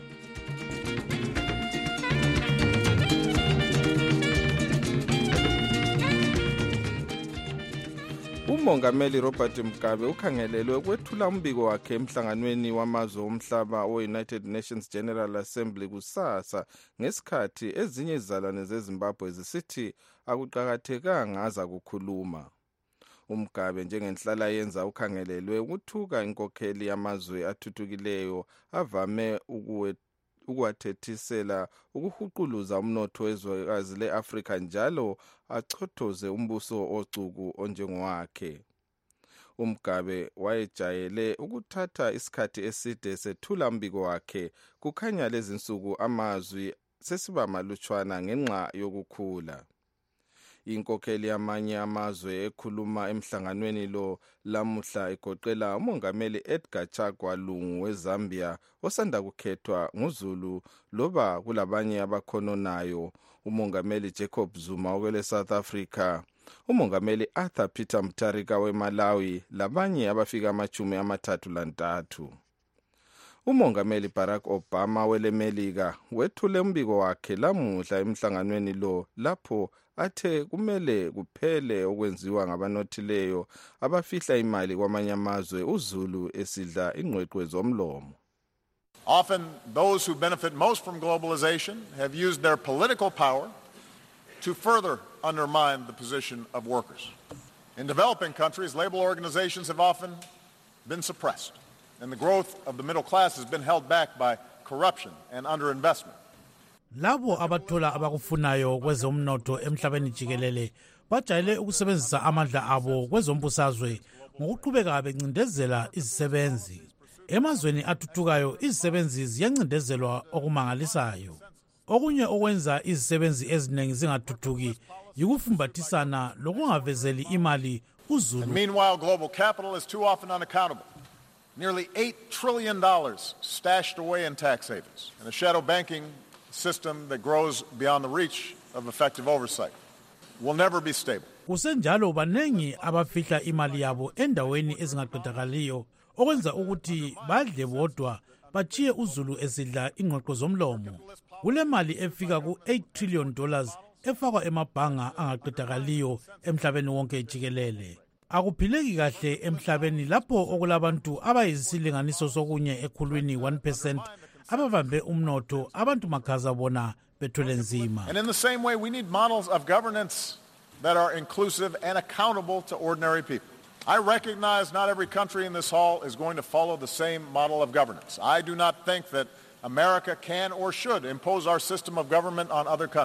[SPEAKER 22] Umongameli Robert Mugabe ukhangelelwe ukwethula umbiko wakhe emhlanganweni wamazwe omhlaba we-United Nations General Assembly kusasa ngesikhathi ezinye izizalwane zeZimbabwe zisithi akuqakathekanga aza kukhuluma. uMgabe njengenhlala yenza ukhangelelwe ukuthuka inkokheli yamazwe athuthukileyo avame ukuwathethisela ukuhuquluza umnotho wezwekazi le-Afrika njalo achothoze umbuso ocuku onjengowakhe. uMgabe wayejayele ukuthatha isikhathi eside sethula umbiko wakhe kukhanya lezi nsuku amazwi sesiba malutshwana ngenxa yokukhula. Inkokheli yamanye amazwe ekhuluma emhlanganweni lo lamuhla egoqela umongameli Edgar Chagwa Lungu weZambia osanda kukhethwa nguZulu loba kulabanye abakhononayo, umongameli Jacob Zuma okwele South Africa, umongameli Arthur Peter Mutharika weMalawi labanye abafika 33. Umongameli Barack Obama welemelika wethule umbiko wakhe lamuhla emhlanganweni lo lapho athe kumele kuphele okwenziwa ngabanothileyo abafihla imali kwamanye amazwe uZulu esidla ingqweqwe zomlomo.
[SPEAKER 6] Often those who benefit most from globalization have used their political power to further undermine the position of workers. In developing countries, labor organizations have often been suppressed, and the growth of the middle class has been held back by corruption and underinvestment.
[SPEAKER 21] Labo abathola abakufunayo kwezomnotho emhlabeni jikelele bajayele ukusebenzisa amandla abo kwezombusazwe ngokuqhubeka bencindezela izisebenzi. Emazweni athuthukayo izisebenzi ziyancindezelwa okumangalisayo. Okunye okwenza izisebenzi eziningi zingathuthuki yikufumbathisana lokungavezeli imali uZulu.
[SPEAKER 6] Meanwhile, global capital is too often unaccountable. Nearly $8 trillion stashed away in tax havens and a shadow banking system that grows beyond the reach of effective oversight will never be stable.
[SPEAKER 21] Kusenjalo banengi abafihla imali yabo endaweni ezingaqedakaliyo okwenza ukuthi badle bodwa bachiye uZulu esidla ingqoqo zomlomo. Kule mali efika ku$8 trillion efakwa emabhanga angaqedakaliyo emhlabeni wonke jikelele. Akuphileki kahle emhlabeni lapho okulabantu abayisilinganiso sokunye ekhulwini 1% abavambe umnotho abantu makhaza bona bethwele nzima.
[SPEAKER 6] And in the same way, we need models of governance that are inclusive and accountable to ordinary people. I recognize not every country in this hall is going to follow the same model of governance. I do not think that America can or should impose our system of government on other countries.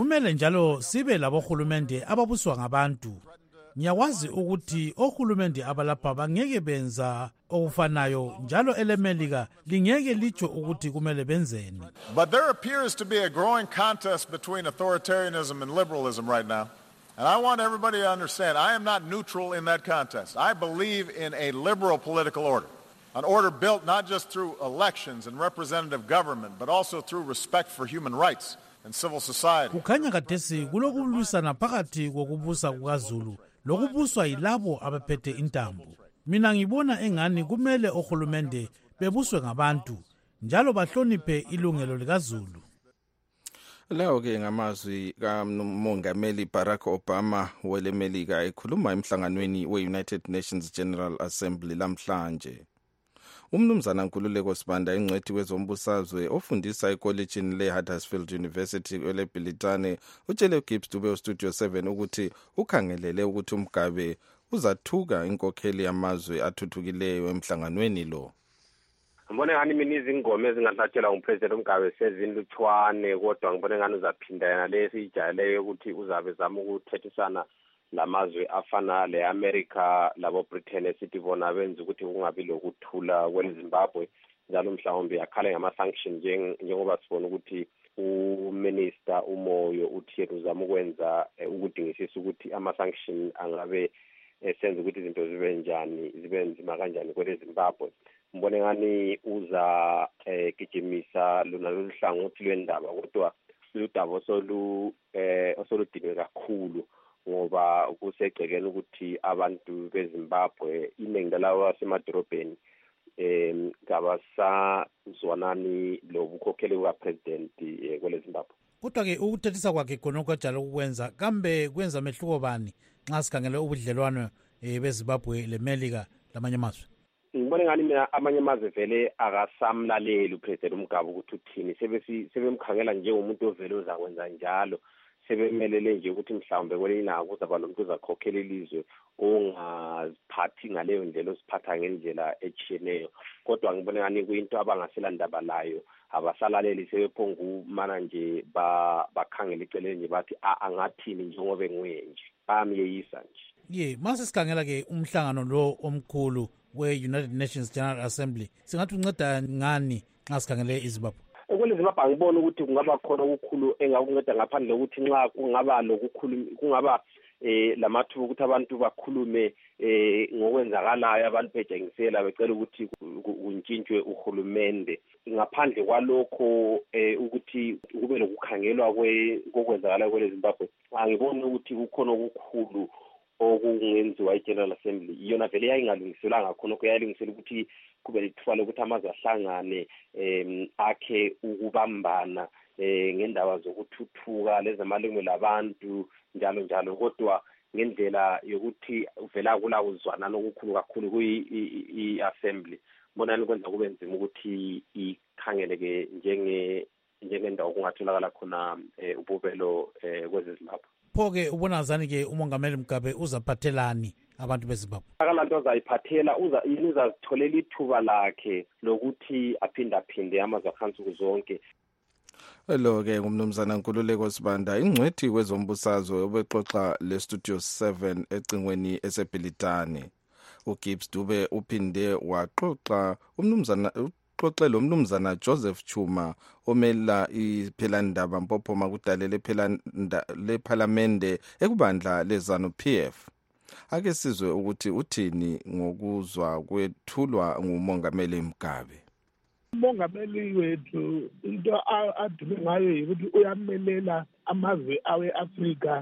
[SPEAKER 21] kumele njalo sibe labohulumende ababuswa ngabantu. Ngiyakwazi ukuthi ohulumende abalapha bangeke benza okufanayo njalo elemelika lingeke litsho ukuthi kumele benzeni.
[SPEAKER 6] But there appears to be a growing contest between authoritarianism and liberalism right now. And I want everybody to understand, I am not neutral in that contest. I believe in a liberal political order, an order built not just through elections and representative government, but also through respect for human rights and civil society.
[SPEAKER 21] Kukhanya kathesi kulokubuyisana phakathi kokubusa kukaZulu lokubuswa yilabo abaphethe intambo. Mina ngibona engani kumele ohulumende bebuswe ngabantu njalo bahloniphe ilungelo likaZulu.
[SPEAKER 22] Lawo ke ngamazwi kaMongameli Barack Obama welemelika ekhuluma emhlanganweni we-United Nations General Assembly lamhlanje. Umnumzana Nkululeko Sibanda ingcwethi wezombusazwe ofundisa ekolejini leHuddersfield University eleBhilitane utshele uGibbs Dube Studio 7 ukuthi ukhangelele ukuthi uMgabe uzathuka inkokheli yamazwe athuthukileyo emhlanganweni lo.
[SPEAKER 23] Ngibona ngani mina izingoma ezingahlatshelwa nguPresident uMgabe sezinlutshwane kodwa ngibona ngani uzaphinda yena lesijayeleyo ukuthi uzabe zama ukuthethisana lamazwe afana leAmerica labo Britain esithi bona benza ukuthi kungabi lokuthula kweZimbabwe njalo mhlawumbe yakhale ngama-sanction njengoba sibona ukuthi uMinister uMoyo uthi uzama ukwenza ukudingisisa ukuthi ama-sanction angabe esenza ukuthi izinto zibe njani zibe nzima kanjani kweZimbabwe. Mbone ngani uza gijimisa lona lolu hlangothi lwendaba kodwa udaba osoludinwe kakhulu ngoba kusegcekeni ukuthi abantu beZimbabwe iningi lalawo asemadorobheni ngabasazwanani lobukhokheli bukapresident kweleZimbabwe.
[SPEAKER 21] Kodwa ke ukuthethisa kwakhe khonokho ajalo ukwenza kambe kwenza mehluko bani nxa sikhangele ubudlelwano beZimbabwe leMelika lamanye amazwe?
[SPEAKER 23] Ngibona ngani mina amanye amazwe vele akasamlaleli uPresident uMgabe ukuthi uthini sebemkhangela njengomuntu ovele uzakwenza njalo sebemelele nje ukuthi mhlawumbe kwelina kuzaba nomuntu uzakhokhela ilizwe ongaziphathi ngaleyo ndlela osiphatha ngendlela echiyeneyo kodwa ngibona ngani kuyinto abangasela ndaba layo abasalaleli sebephongumana nje bakhangela iceleni nje bathi angathini njengoba nguye nje bamyeyisa nje.
[SPEAKER 21] Mase sikhangela ke umhlangano lo omkhulu we-United Nations General Assembly singathi unceda ngani nxa sikhangele iZimbabwe?
[SPEAKER 23] KweleZimbabwe angibona ukuthi kungaba khona okukhulu engakunceda ngaphandle kokuthi nxa kungaba kungaba lamathuba ukuthi abantu bakhulume ngokwenzakalayo abantu bejengisela becela ukuthi kuntshintshwe uhulumende ngaphandle kwalokho ukuthi kube lokukhangelwa kokwenzakalayo kweleZimbabwe. Angiboni ukuthi kukhona okukhulu okungenziwa iGeneral Assembly iyona vele yayingalungiselanga khonokho yayilungisela ukuthi kube lithuba lokuthi amazwe ahlangane akhe ukubambana ngendaba zokuthuthuka lezamalungelo abantu njalo njalo kodwa ngendlela yokuthi vela kula uzwanana okukhulu kakhulu kuyi-assembly bonani kwenza kube nzima ukuthi ikhangeleke njengendawo kungatholakala khona ububelo kwezeZimbabwe.
[SPEAKER 21] Pho-ke ubona zani-ke umongameli Mugabe uzaphathelani abantu beZimbabwe?
[SPEAKER 23] Akalanto azayiphathela yini uzazitholela ithuba lakhe lokuthi aphindaphinde amazwe akhansi kuzonke.
[SPEAKER 22] Lo-ke ngumnumzana Nkululeko Sibanda ingcwethi kwezombusazwe obexoxa leStudio 7 ecingweni eseBhilitane. uGibbs Dube uphinde waxoxa uxoxele umnumzana Joseph Chuma omela iphelandaba Mpophoma kudale lephalamende ekubandla leZANU-PF. Ake sizwe ukuthi uthini ngokuzwa kwethulwa ngumongameli Mugabe.
[SPEAKER 3] Umongameli wethu into adume ngayo ukuthi uyamelela amazwe awe-Afrika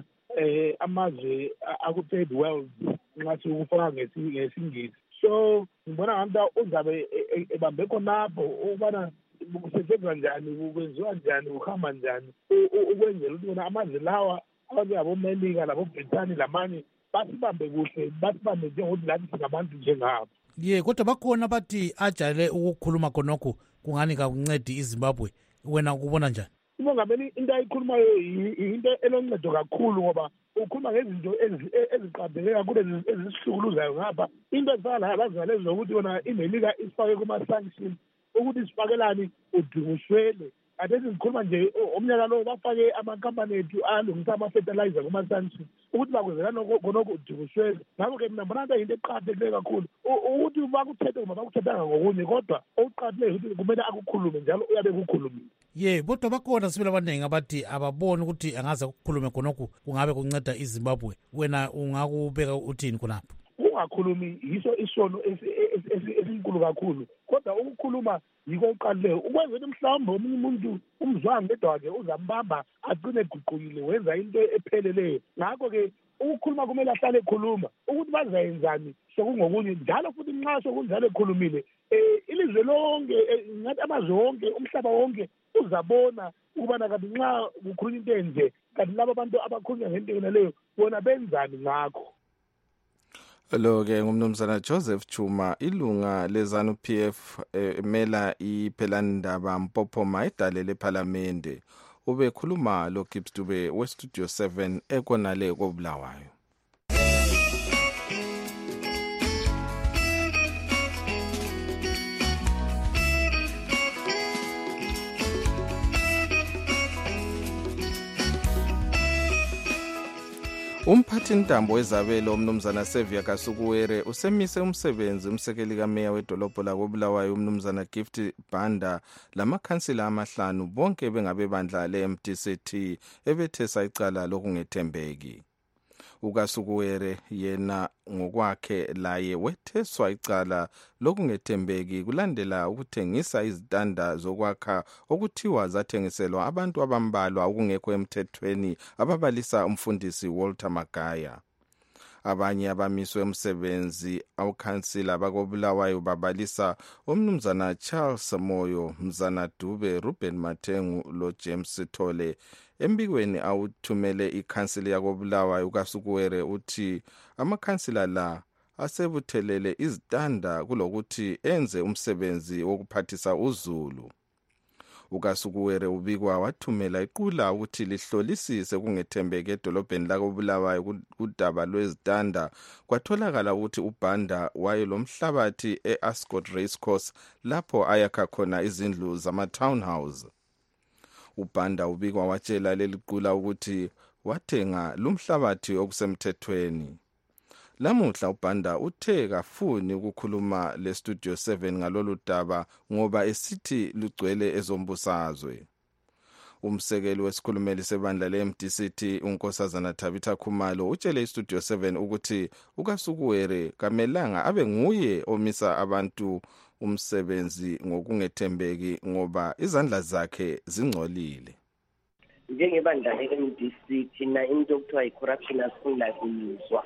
[SPEAKER 3] amazwe aku-third world nxa sikufaka ngesingisi. So ngibona ngathi uzabe ebambe khonapho ukubana kusetshenzwa njani kwenziwa njani kuhamba njani ukwenzela ukuthi bona amazwe lawa abomelika laboBritani lamanye basibambe kuhle basibambe njengokuthi lathi singabantu njengabo.
[SPEAKER 21] Kodwa bakhona bathi ajayele ukukhuluma khonokho kungani kakuncedi iZimbabwe wena ukubona njani?
[SPEAKER 3] Umongameli into ayikhulumayo into eloncedo kakhulu ngoba ukhuluma ngezinto eziqabheke kakhulu ezisihlukuluzayo ngapha into ezifana labazalezi zokuthi yona iMelika isifake kuma-sanction ukuthi sifakelani udunguswele ade ngikhuluma nje omnyaka lo bafake amakhampani ethu alungisa ama-fertilizer kuma-sunshine ukuthi bakwenzelana konoko dikushwele. Ngakho-ke mina mbona into eqakathekile kakhulu ukuthi bakuthethe uma bakuthethanga ngokunye, kodwa okuqakathile ukuthi kumele akukhulume njalo uyabe kukhulumile.
[SPEAKER 21] Kodwa bakhona sibili abaningi abathi ababoni ukuthi angaze kukhulume khonokhu kungabe kunceda iZimbabwe. Wena ungakubeka uthini khonapho?
[SPEAKER 3] Ungakhulumi yiso isono esinkulu kakhulu, kodwa ukukhuluma yiko uqalileyo ukwenzela mhlawumbe omunye umuntu umzwanga ngedwa wakhe uzambamba agcine eguqukile wenza into epheleleyo. Ngakho-ke ukukhuluma kumele ahlale ekhuluma ukuthi bazayenzani sokungokunye njalo futhi nxa sokunjalo ekhulumile ilizwe lonke ngathi amazwe wonke umhlaba wonke uzabona ukubana kanti nxa kukhulunywa into enje kanti laba abantu abakhulunywa ngento yonaleyo bona benzani ngakho.
[SPEAKER 22] Lo-ke ngumnumzana Joseph Chuma, ilunga leZANU-PF emela iphelandaba Mpophoma edalele ephalamende. Ubekhuluma lo Gibbs Dube weStudio 7 ekonale koBulawayo. Umphathintambo wezabelo umnumzana Sevia Kasukuwere usemise umsebenzi umsekeli kameya wedolobho lakoBulawayo umnumzana Gift Banda lamakhansila amahlanu bonke bengabe bandla leMDCT ebethesa icala lokungethembeki. UKasukuwere yena ngokwakhe laye wetheswa icala lokungethembeki kulandela ukuthengisa izitanda zokwakha okuthiwa zathengiselwa abantu abambalwa okungekho emthethweni ababalisa umfundisi Walter Magaya. Abanye abamiswe umsebenzi awukhansila bakoBulawayo babalisa umnumzana Charles Moyo, mzana Dube, Ruben Mathengu lo James Thole. Embikweni awuthumele ikhansila yakoBulawayo uKasukuwere uthi amakhansila la asebuthelele izitanda kulokuthi enze umsebenzi wokuphathisa uzulu. UKasukuwere ubikwa wathumela iqula ukuthi lihlolisise kungethembeke edolobheni lakoBulawayo kudaba lwezitanda. Kwatholakala ukuthi uBanda wayelomhlabathi eAscot Racecourse lapho ayakha khona izindlu zama-townhouse. uBanda ubikwa watshela leli qula ukuthi wathenga lumhlabathi okusemthethweni. Lamuhla uBanda uthe kafuni ukukhuluma leStudio 7 ngalolu daba ngoba esithi lugcwele ezombusazwe. Umsekeli wesikhulumeli sebandla leMDCT uNkosazana Tabitha Khumalo utshele iStudio 7 ukuthi uKasukuwere kamelanga abe nguye omisa abantu umsebenzi ngokungethembeki ngoba izandla zakhe zingcolile.
[SPEAKER 24] Njengebandla leMDC thina into okuthiwa yi-corruption asingazinizwa.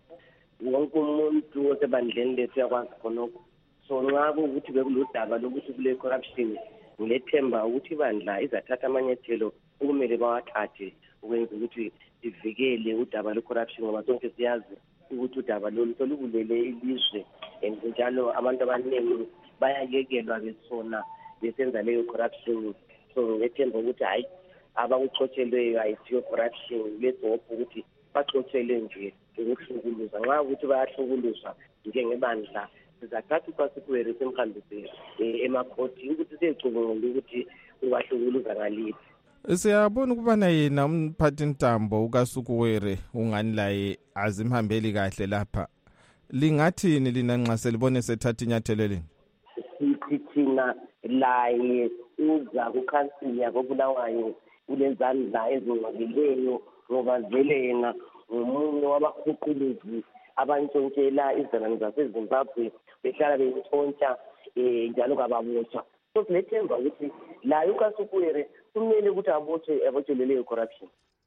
[SPEAKER 24] Wonke umuntu osebandleni lethu yakwazi khonokho. So nxa kuwukuthi bekuludaba lokuthi kule corruption ngilethemba ukuthi ibandla izathatha amanyethelo okumele bawathathe ukwenza ukuthi livikele udaba lwe-corruption ngoba sonke siyazi ukuthi udaba lolu solubulele ilizwe njalo abantu abaningi bayayekelwa besona besenza leyo corruption. So ngilethemba ukuthi hayi abakuxotshelweyo ayisiyo corruption lesopho ukuthi baxotshele nje ukuhlukuluza. Nxa ukuthi bayahlukuluzwa njengebandla sizathatha uKasukuwere semhambise emakhoti ukuthi siyecubungula ukuthi ubahlukuluza ngaliphi.
[SPEAKER 22] Siyabona ukubana yena umphathintambo uKasukuwere ungani laye azimhambeli kahle lapha. Lingathini lina nxa selibone sethatha inyathelo leni?
[SPEAKER 24] Sithi thina laye uza kukhansila yakoBulawayo kulezandla ezingcolileyo ngoba vele yena ngomunye wabakhuquluzi abantshontshela izizalwane zaseZimbabwe behlala bentshontsha njalo kababotshwa. So silethemba ukuthi laye uKasukuwere kumele ukuthi abotshelwe leyo corruption.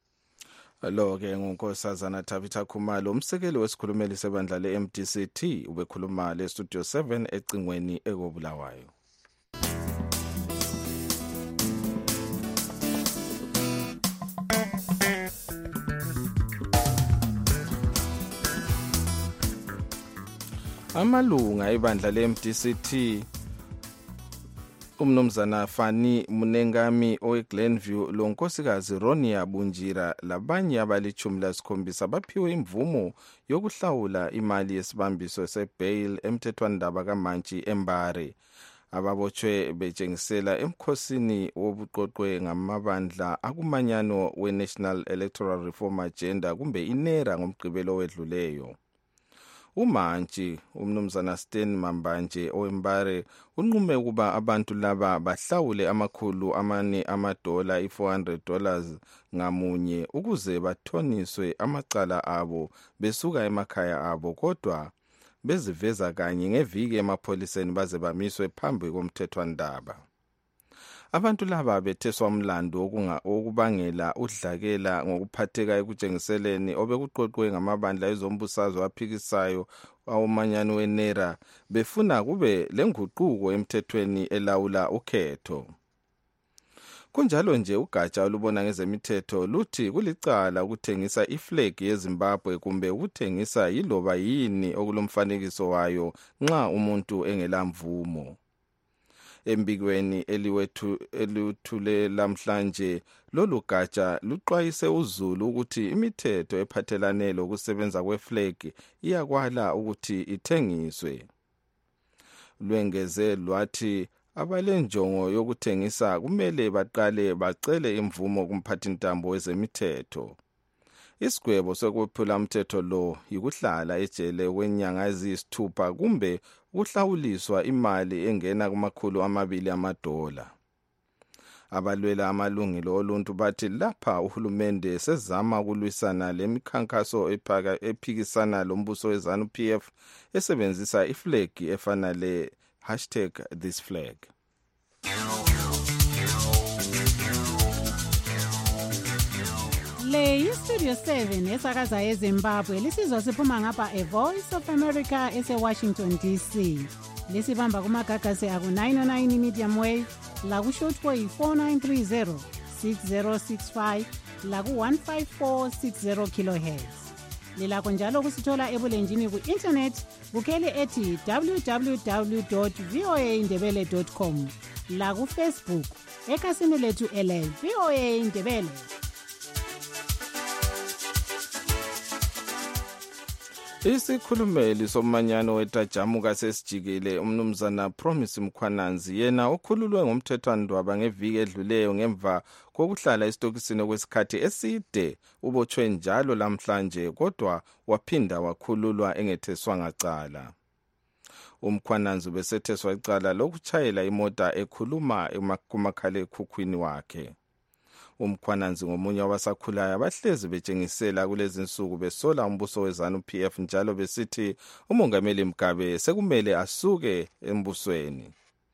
[SPEAKER 22] Lo-ke nguNkosazana Tabitha Khumalo umsekeli wesikhulumeli sebandla leMDCT ubekhuluma leStudio 7 ecingweni ekoBulawayo. Amalunga ebandla leMDCT umnumzana Fani Munengami oweGlenview lonkosikazi Ronia Bunjira labanye abalichumi lasikhombisa baphiwe imvumo yokuhlawula imali yesibambiso sebail emthethwandaba kaMantshi eMbare. ababotshwe betshengisela emkhosini wobuqoqwe ngamabandla akumanyano we-National Electoral Reform Agenda kumbe inera ngomgqibelo wedluleyo. Umantshi umnumzana Stan Mambanje owembare unqume ukuba abantu laba bahlawule $400 $400 ngamunye ukuze bathoniswe amacala abo besuka emakhaya abo, kodwa beziveza kanye ngeviki emapholiseni baze bamiswe phambi komthethwandaba. Abantu laba betheswa umlando okubangela udlakela ngokuphatheka ekutshengiseleni obekuqoqwe ngamabandla ezombusazwe aphikisayo awomanyano wenera befuna kube lenguquko emthethweni elawula ukhetho. Kunjalo nje ugatsha olubona ngezemithetho luthi kulicala ukuthengisa iflegi yeZimbabwe kumbe ukuthengisa yiloba yini okulomfanekiso wayo nxa umuntu engelamvumo. Embikweni elithule lamhlanje lolu gatsha luxwayise uZulu ukuthi imithetho ephathelane lokusebenza kweflegi iyakwala ukuthi ithengiswe. Lwengeze lwathi abalenjongo yokuthengisa kumele baqale bacele imvumo kumphathintambo wezemithetho. Isigwebo sokwephula umthetho lo yikuhlala ejele kwenyanga eziyisithupha kumbe ukuhlawuliswa imali engena $200. Abalwela amalungelo oluntu bathi lapha uhulumende sezama ukulwisana lemikhankaso ephikisana lombuso weZANU-PF esebenzisa iflegi efana le #ThisFlag.
[SPEAKER 2] Le yiStudio 7 esakaza eZimbabwe lisizwa siphuma ngapha eVoice of America eseWashington DC. Lisibamba kumagagasi aku 909 medium wave, laku shortwave 4930 6065, laku 15460 kilohertz. Lilakho njalo kusithola ebulenjini ku internet bukheli ethi www.voaindebele.com, laku Facebook ekhasini lethu ele VOA Indebele.
[SPEAKER 22] Isikhulumeli somanyano wetajamuka sesijikile umnumzana Promise Mkhwananzi yena okhululwe ngomthethwandaba ngeviki edluleyo ngemva kokuhlala esitokisini kwesikhathi eside ubotshwe njalo lamhlanje kodwa waphinda wakhululwa engetheswanga cala. Umkhwananzi besetheswa icala lokutshayela imota ekhuluma kumakhalekhukhwini wakhe. Umkhwananzi ngomunye wabasakhulayo abahlezi betshengisela kulezi insuku besola umbuso weZANU-PF njalo besithi uMongameli Mugabe sekumele asuke embusweni.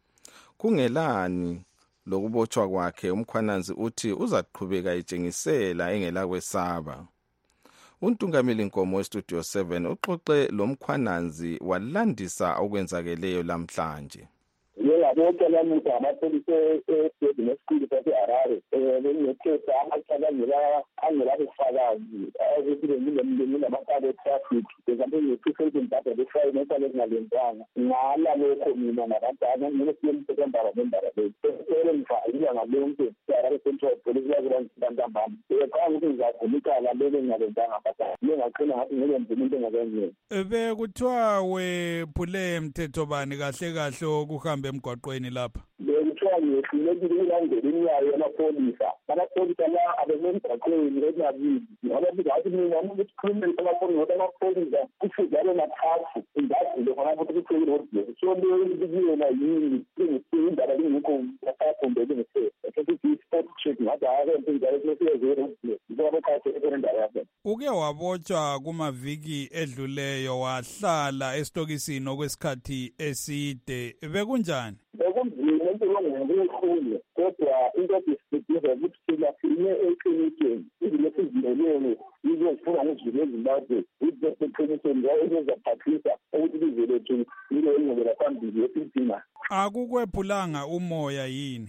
[SPEAKER 22] Kungelani lokubotshwa kwakhe, umkhwananzi uthi uzaqhubeka etshengisela engela kwesaba. Untungameli Nkomo weStudio 7 uxoxe lomkhwananzi walandisa okwenzakeleyo lamhlanje.
[SPEAKER 11] Bonke lamuhla amapholisa esibhedlela esikhulu saseHarare bengethetha amacala angela bufakazi ukuthi benginamacala etraffic bezambe nge-2,000 data befayini ecala ezingalenzanga ngala lokho mina nabantwana ngenesiyemthethwandaba nendaba elengivayile lonke eHarare Central Police yakulantambama eqanga ukuthi ngizavuma icala bebengalenzanga batala ngingaqina ngathi ngeke mvume into engakenzeki.
[SPEAKER 5] Bekuthiwa wephule mthetho bani kahle kahle okuhamba emgwaqweni lapha?
[SPEAKER 11] Bekuthiwa ngehlulekile ukulandela imilayo yamapholisa. Amapholisa la abememgwaqweni ekungabili ngabathi ngathi mina ukuthi khulumele amapholisa kufuzane mathathu ingazile khona ukuthi kuthekile ukuthi so leyona yini indaba lingekho ngasaphombe lengise ukuthi sport check ngathi akento njalo lesiyezero ngoba khathi ekwenza yakhe.
[SPEAKER 5] Uke wabotshwa kumaviki edluleyo wahlala esitokisini okwesikhathi eside, bekunjani?
[SPEAKER 11] Bekunzima impilo ngokukhulu kodwa into esibiza ukuthi silaphile eklinikini izinto sizilelele izofuna ngizile eZimbabwe izofuna ngayo ezaphathisa ukuthi lize lethu ile ingqubela phambili yesidinga.
[SPEAKER 5] Akukwephulanga umoya yini?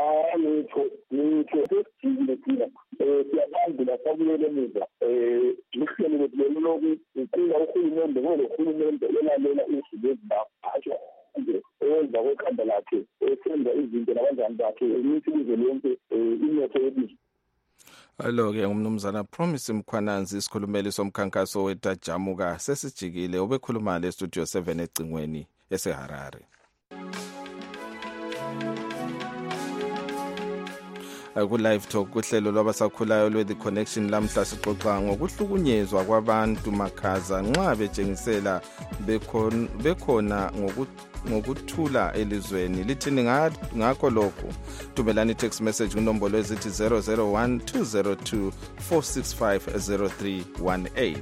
[SPEAKER 11] Ngikho sesijile thina siyabandula sabuyele emuva lihlelo lethu lokuqina uhulumende ngolehulumende elalela izulu eZimbabwe asho owenza kwekhanda lakhe esenza izinto nabangani bakhe imithi izwe lonke inyetho yelizwe.
[SPEAKER 22] Alo-ke umnumzana Promise Mkhwananzi isikhulumeli somkhankaso wetajamuka sesijikile obekhuluma le Studio 7 ecingweni eseHarare. Ku-live talk kuhlelo lwabasakhulayo lwe-The Connection lamhla sixoxa ngokuhlukunyezwa kwabantu makhaza nxa betshengisela bekhona ngokuthula elizweni. Lithini ngakho lokhu? Thumelani text message kunombolo ezithi 001 202 465 0318.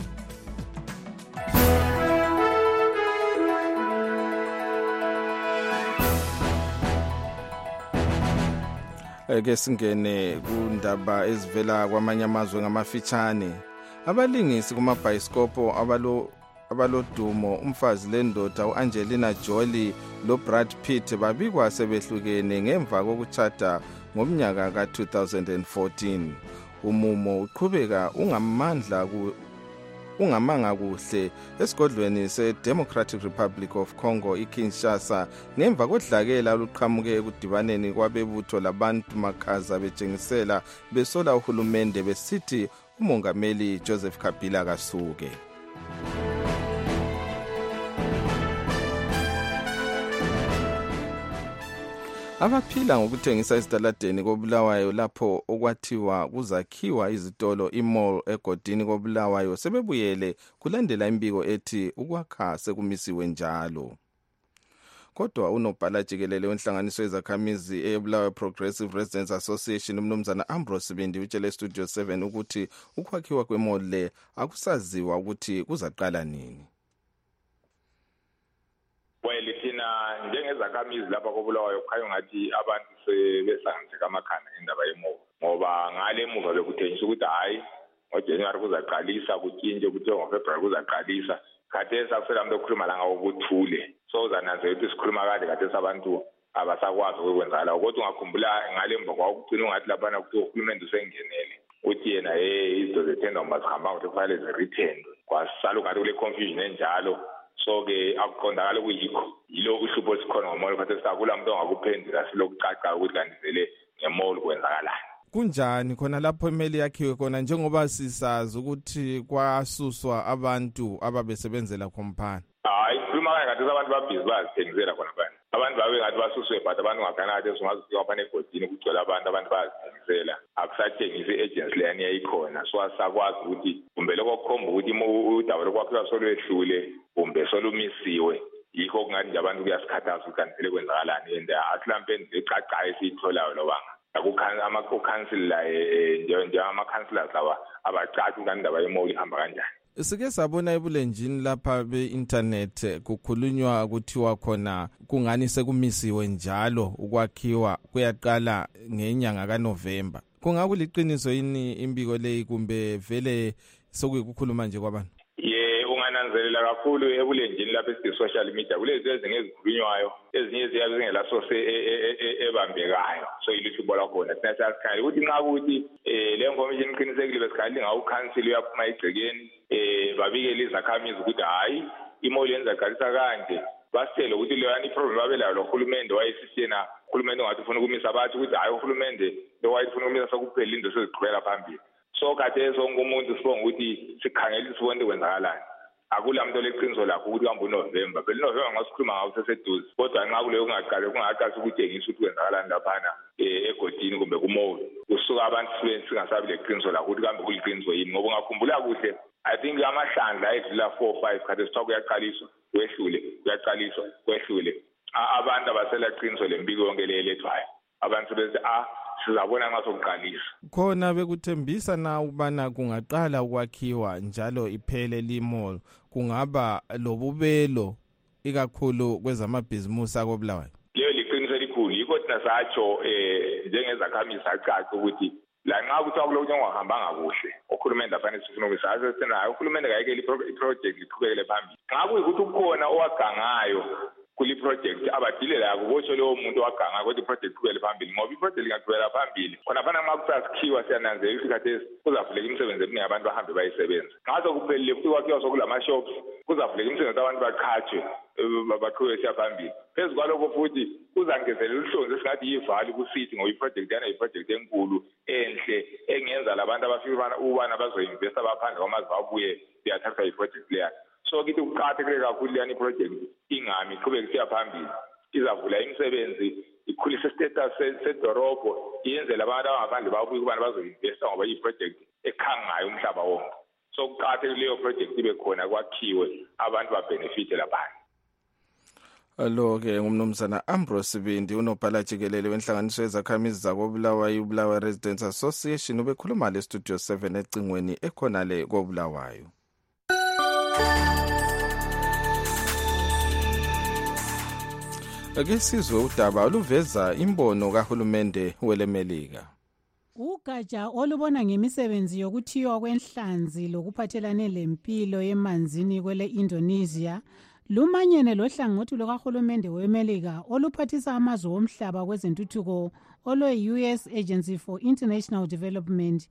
[SPEAKER 22] Ke singene kundaba ezivela kwamanye amazwe ngamafitshane. Abalingisi kumabhayiskopo abalodumo umfazi lendoda uAngelina Jolie loBrad Pitt babikwa sebehlukene ngemva kokutshada ngomnyaka ka-2014. Umumo uqhubeka ungamanga kuhle esigodlweni se-Democratic Republic of Congo iKinshasa ngemva kodlakela luqhamuke ekudibaneni kwabebutho labantu makhaza betshengisela besola uhulumende besithi umongameli Joseph Kabila kasuke. Abaphila ngokuthengisa esitaladeni koBulawayo lapho okwathiwa kuzakhiwa izitolo imall egodini koBulawayo sebebuyele kulandela imbiko ethi ukwakha sekumisiwe njalo. Kodwa unobhala jikelele wenhlanganiso yezakhamizi eBulawayo Progressive Residents Association umnumzana Ambrose Sibindi utshele Studio 7 ukuthi ukwakhiwa kwemall le akusaziwa ukuthi kuzaqala nini.
[SPEAKER 7] Njengezakhamizi lapha koBulawayo kukhanya ngathi abantu sebesangise amakhanda ngendaba yemoto ngoba ngale emuva bekuthenjiswa ukuthi hayi ngoJanuary kuzaqalisa kutshintshe ukuthi ngoFebruary kuzaqalisa khathesi akusela muntu okhuluma la ngawo kuthule so uzananze ukuthi sikhuluma kade khathesi abantu abasakwazi ukwenzakala kodwa ungakhumbula ngale emva kwakugcina ungathi laphana ukuthi uhulumende usengenele uthi yena izinto zethenda mazihamba ukuthi kufanele zirethendwe kwasala ungathi kule confusion enjalo so ke akuqondakala kuyikho yilo uhlupho sikhona ngomoya khathesi sakula muntu ongakuphendula silokucaca ukuthi kanti vele ngemall kwenzakalani.
[SPEAKER 22] Kunjani khona lapho imeli yakhiwe khona njengoba sisazi ukuthi kwasuswa abantu ababesebenzela khompani?
[SPEAKER 7] Hayi khuluma ngathi abantu babhizi bazithengisela khona phana. Abantu babe ngathi basuswe but abantu ngakanade singazifika phana egodini kugcwele abantu bazithengisela. Akusathengisi agency leyani yayikhona so asakwazi ukuthi kumbe lokukhomba ukuthi udaba lokwakhiwa solwehlule kumbe solumisiwe yikho kungathi nje abantu kuyasikhathaza ukuthi kanti kwenzakalani and athlampeni ecaca esiyitholayo lobanga akukhanya ama-council la njengama-councillors lawa abacaci ukuthi indaba yemall ihamba kanjani.
[SPEAKER 22] Sike sabona ebulenjini lapha be-internet kukhulunywa kuthiwa khona kungani sekumisiwe njalo ukwakhiwa kuyaqala ngenyanga kaNovember. Kungakuliqiniso yini imbiko leyi kumbe vele sokuyikukhuluma nje kwabantu?
[SPEAKER 7] Ungananzelela kakhulu ebulenjini lapha esi-social media kulezi ezinye ezikhulunywayo ezinye ziyabe zingelaso ebambekayo so ilithubo lakhona thina siyasikhala ukuthi nxa kuthi le information iqinisekile besikhala ingawukhansili uyaphuma egcekeni babikele izakhamizi ukuthi hayi imall yenzaqalisa kanje basitshele ukuthi leyani iproblem babelayo lohulumende wayesisiyena uhulumende ongathi ufuna ukumisa bathi ukuthi hayi uhulumende lowayefuna ukumisa sokuphela into seziqhubela phambili so khathesi wonke umuntu sibonga ukuthi sikhangele sibone kwenzakalani. Akula muntu leqiniso lakho ukuthi uhamba uNovember phela uNovember ngasikhuluma ngawo seseduze kodwa nxa kuleyo kungaqalisa ukutshengisa ukuthi kwenzakalani laphana egodini kumbe kumall kusuka abantu singasabi leqiniso lakho ukuthi kambe kuliqiniso yini ngoba ungakhumbula kuhle I think amahlandla ayedlula 4-5 khathesi kuthiwa kuyaqaliswa kwehlule kuyaqaliswa kwehlule abantu abasela qiniso lembiko yonke leyelethwayo abantu sebethi sizabona nxa sokuqalisa
[SPEAKER 22] khona bekuthembisa na ukubana kungaqala ukwakhiwa njalo iphele limall kungaba lobubelo ikakhulu kwezamabhizimusi akoBulawayo.
[SPEAKER 7] Leyo liqiniso elikhulu yikho thina satsho njengezakhamizi sacaca ukuthi la nxa kuthiwa kulokhu ongahambanga kuhle uhulumende afanele sifuna ukwisasa sena uhulumende kayekele iproject iqhubekele phambili nxa kuyikuthi ukhona owagangayo kuli project abadilela akubotsho leyo muntu owagangayo ukuthi iproject iqhubekele phambili ngoba iproject ingaqhubekela phambili khona fana nxa kusasikhiwa siyananzelela ukuthi khathesi kuzavuleka imisebenzi eminingi abantu bahambe bayisebenza nxa sokuphelile futhi kwakhiwa sokulama-shops kuzavuleka imisebenzi abantu baqhatshwe baqhubeke siya phambili phezu kwalokho futhi kuzangezelela uhlonzi esingathi yivali kusithi ngoba iproject yana yiproject enkulu enhle engenza labantu abafika ukubana bazoinvesta baphandle kwamazi babuye siyathatha iproject leyana so kithi kuqakathekile kakhulu leyani iproject ingami iqhubeke siya phambili izavula imisebenzi ikhulisa status sedorobho iyenzela abantu abangaphandle babuye kubana bazoinvesta ngoba i-project ekhangayo umhlaba wonke. So kuqakathekile leyo project ibe khona kwakhiwe abantu babenefite lapha.
[SPEAKER 22] Lo-ke ngumnumzana Ambrose Bindi unobhala jikelele wenhlanganiso yezakhamizi zakoBulawayo uBulawayo Residents Association ubekhuluma le Studio 7 ecingweni ekhonale koBulawayo. Ake sizwe udaba oluveza imbono kahulumende welemelika.
[SPEAKER 2] Ugatsha olubona ngemisebenzi yokuthiywa kwenhlanzi lokuphathelane lempilo yemanzini kwele Indonesia lumanyene lohlangothi lukahulumende wemelika oluphathisa amazwe omhlaba kwezentuthuko olwe-US Agency for International Development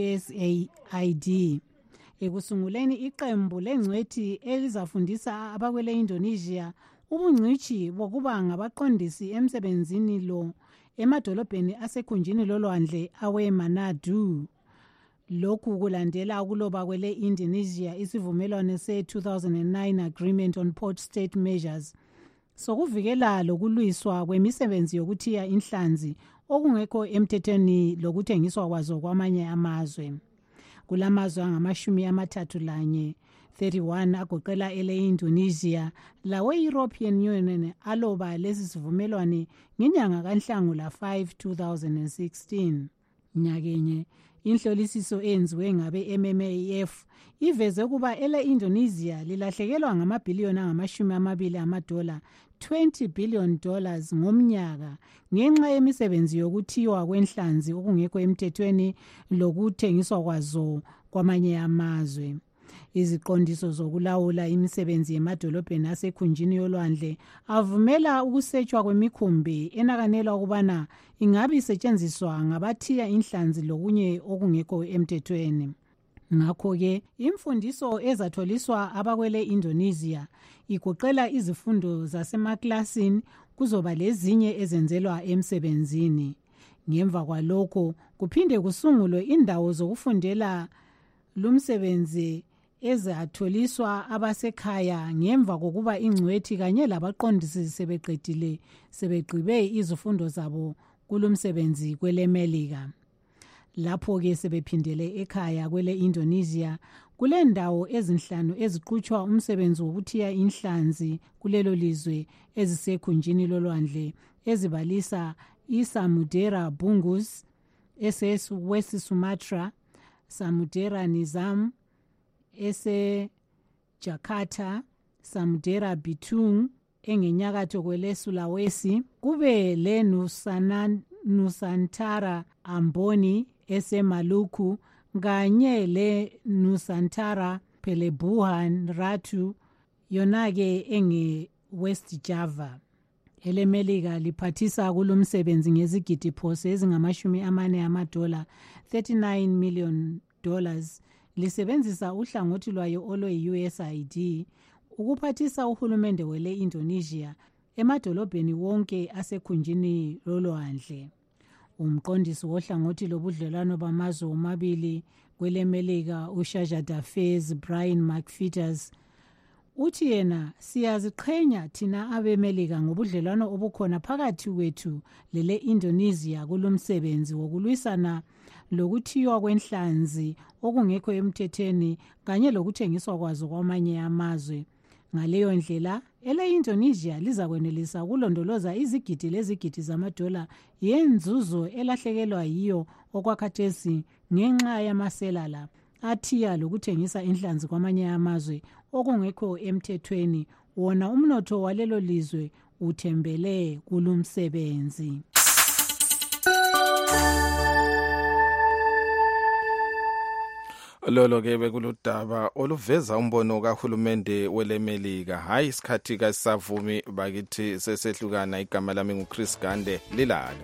[SPEAKER 2] USAID. Ekusunguleni iqembu lengcwethi elizafundisa abakwele Indonesia ubungcitshi bokuba ngabaqondisi emsebenzini lo emadolobheni asekhunjini lolwandle awe-Manado. Lokhu kulandela ukuloba kwele Indonesia isivumelwano se-2009 Agreement on Port State Measures sokuvikela lokulwiswa kwemisebenzi yokuthiya inhlanzi okungekho emthethweni lokuthengiswa kwazo kwamanye amazwe. Kulamazwe angama-31 agoqela ele-Indonesia lawe-European Union aloba lesi sivumelwane ngenyanga kaNhlangula 5, 2016. Nyakenye inhlolisiso enziwe ngabe-MMAF iveze ukuba ele-Indonesia lilahlekelwa ngamabhiliyoni $20 $20 billion ngomnyaka ngenxa yemisebenzi yokuthiywa kwenhlanzi okungekho emthethweni lokuthengiswa kwazo kwamanye amazwe. Iziqondiso zokulawula imisebenzi emadolobheni asekhunjini yolwandle avumela ukusetshwa kwemikhumbi enakanelwa ukubana ingabe isetshenziswa ngabathiya inhlanzi lokunye okungekho emthethweni. Ngakho-ke imfundiso ezatholiswa abakwele Indonesia igoqela izifundo zasemaklasini kuzoba lezinye ezenzelwa emsebenzini. Ngemva kwalokho kuphinde kusungulwe indawo zokufundela lumsebenzi ezatholiswa abasekhaya ngemva kokuba ingcwethi kanye labaqondisi sebegqibe izifundo zabo kulumsebenzi kwelemelika. Lapho-ke sebephindele ekhaya kwele Indonesia kulendawo ezinhlanu eziqhutshwa umsebenzi wokuthiya inhlanzi kulelo lizwe ezisekhunjini lolwandle ezibalisa iSamudera Bungus, SS West Sumatra, Samudera Nizam, ese Jakarta, Samudera Bitung engenyakatho kwele Sulawesi, kube le Nusantara Amboni ese Maluku kanye le Nusantara Pelebuhan Ratu yonake enge West Java. Elemelika liphathisa kulumsebenzi ngezigidi phose ezingama-$40 $39 million lisebenzisa uhlangothi lwayo olwe-USAID ukuphathisa uhulumende wele Indonesia emadolobheni wonke asekhunjini lolwandle. Umqondisi wohlangothi lobudlelwano bamazwe omabili kwelemelika uShajada Fez Brian McFeeters uthi yena siyaziqhenya thina abemelika ngobudlelwano obukhona phakathi kwethu lele Indonesia kulumsebenzi wokulwisana lokuthiywa kwenhlanzi okungekho emthethweni kanye lokuthengiswa kwazo kwamanye amazwe. Ngaleyo ndlela ele-Indonesia lizakwenelisa ukulondoloza izigidi lezigidi zamadola yenzuzo elahlekelwa yiyo okwakhathesi ngenxa yamasela athiya lokuthengisa inhlanzi kwamanye amazwe okungekho emthethweni wona umnotho walelo lizwe uthembele kulumsebenzi.
[SPEAKER 22] Lolo-ke bekuludaba oluveza umbono kahulumende welemelika. Hayi isikhathi kasavumi bakithi sesehlukana. Igama lami nguChris Gande lilala.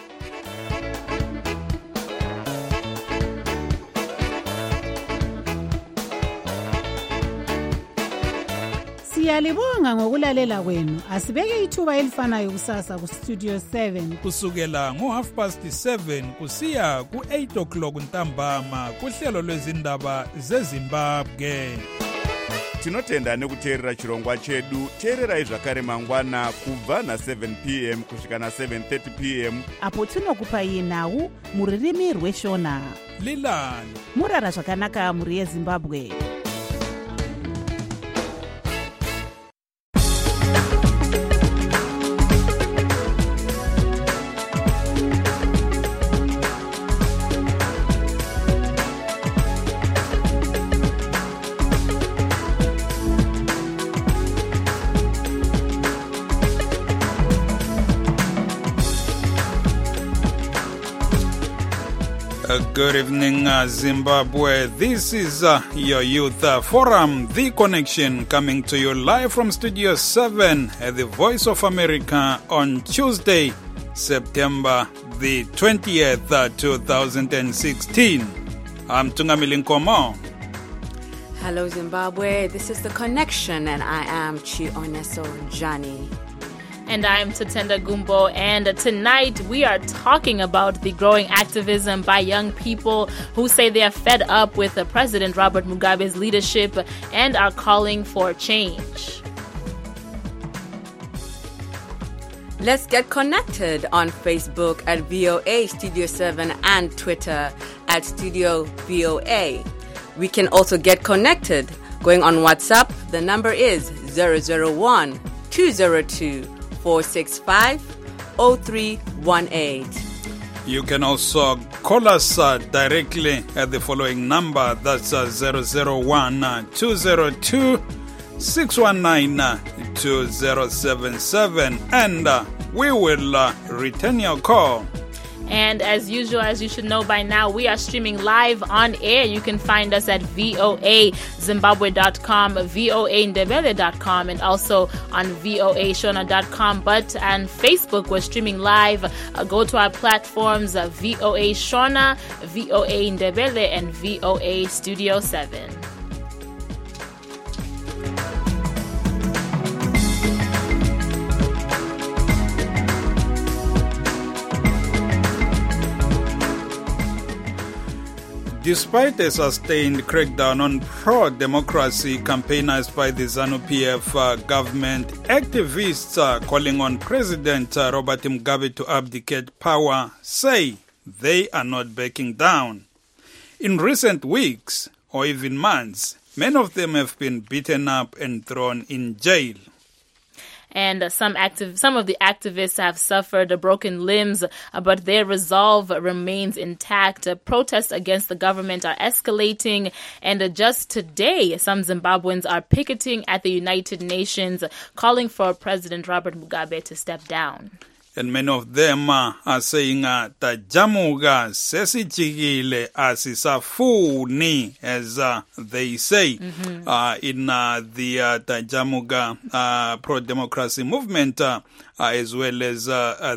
[SPEAKER 2] Siyalibonga ngokulalela kwenu. Asibeke ithuba elifanayo kusasa ku Studio 7
[SPEAKER 5] kusukela ngo7:30 kusiya ku8 ntambama kuhlelo lwezindaba zeZimbabwe.
[SPEAKER 1] tinotenda nekuteerera chirongwa chedu. Teererai zvakare mangwana kubva na7 p.m. kusvika na7:30 p.m.
[SPEAKER 8] apo tinokupai nhau muririmi rweshona.
[SPEAKER 5] Lilani
[SPEAKER 8] murara zvakanaka muri yeZimbabwe.
[SPEAKER 5] Good evening, Zimbabwe. This is your Youth Forum, The Connection, coming to you live from Studio 7 at the Voice of America on Tuesday, September the 20th, 2016. I'm Tungamili Nkomo.
[SPEAKER 9] Hello, Zimbabwe. This is The Connection, and I am Chioneso Jani.
[SPEAKER 10] And I'm Tatenda Gumbo, and tonight we are talking about the growing activism by young people who say they are fed up with President Robert Mugabe's leadership and are calling for change.
[SPEAKER 9] Let's get connected on Facebook at VOA Studio 7 and Twitter at Studio VOA. We can also get connected going on WhatsApp. The number is 001-202-465-0318.
[SPEAKER 5] You can also call us directly at the following number. That's 001-202-619-2077. And we will return your call.
[SPEAKER 10] And as usual, as you should know by now, we are streaming live on air. You can find us at voazimbabwe.com, voandebele.com, and also on voashona.com. But on Facebook, we're streaming live. Go to our platforms, VOA Shona, VOA Ndebele, and VOA Studio 7.
[SPEAKER 5] Despite a sustained crackdown on pro-democracy campaigners by the ZANU-PF government, activists calling on President Robert Mugabe to abdicate power say they are not backing down. In recent weeks, or even months, many of them have been beaten up and thrown in jail.
[SPEAKER 10] And some of the activists have suffered broken limbs, but their resolve remains intact. Protests against the government are escalating, and just today, some Zimbabweans are picketing at the United Nations, calling for President Robert Mugabe to step down.
[SPEAKER 5] And many of them are saying, Tajamuga sesichigile asisafuni, as they say, in the Tajamuga pro-democracy movement, as well as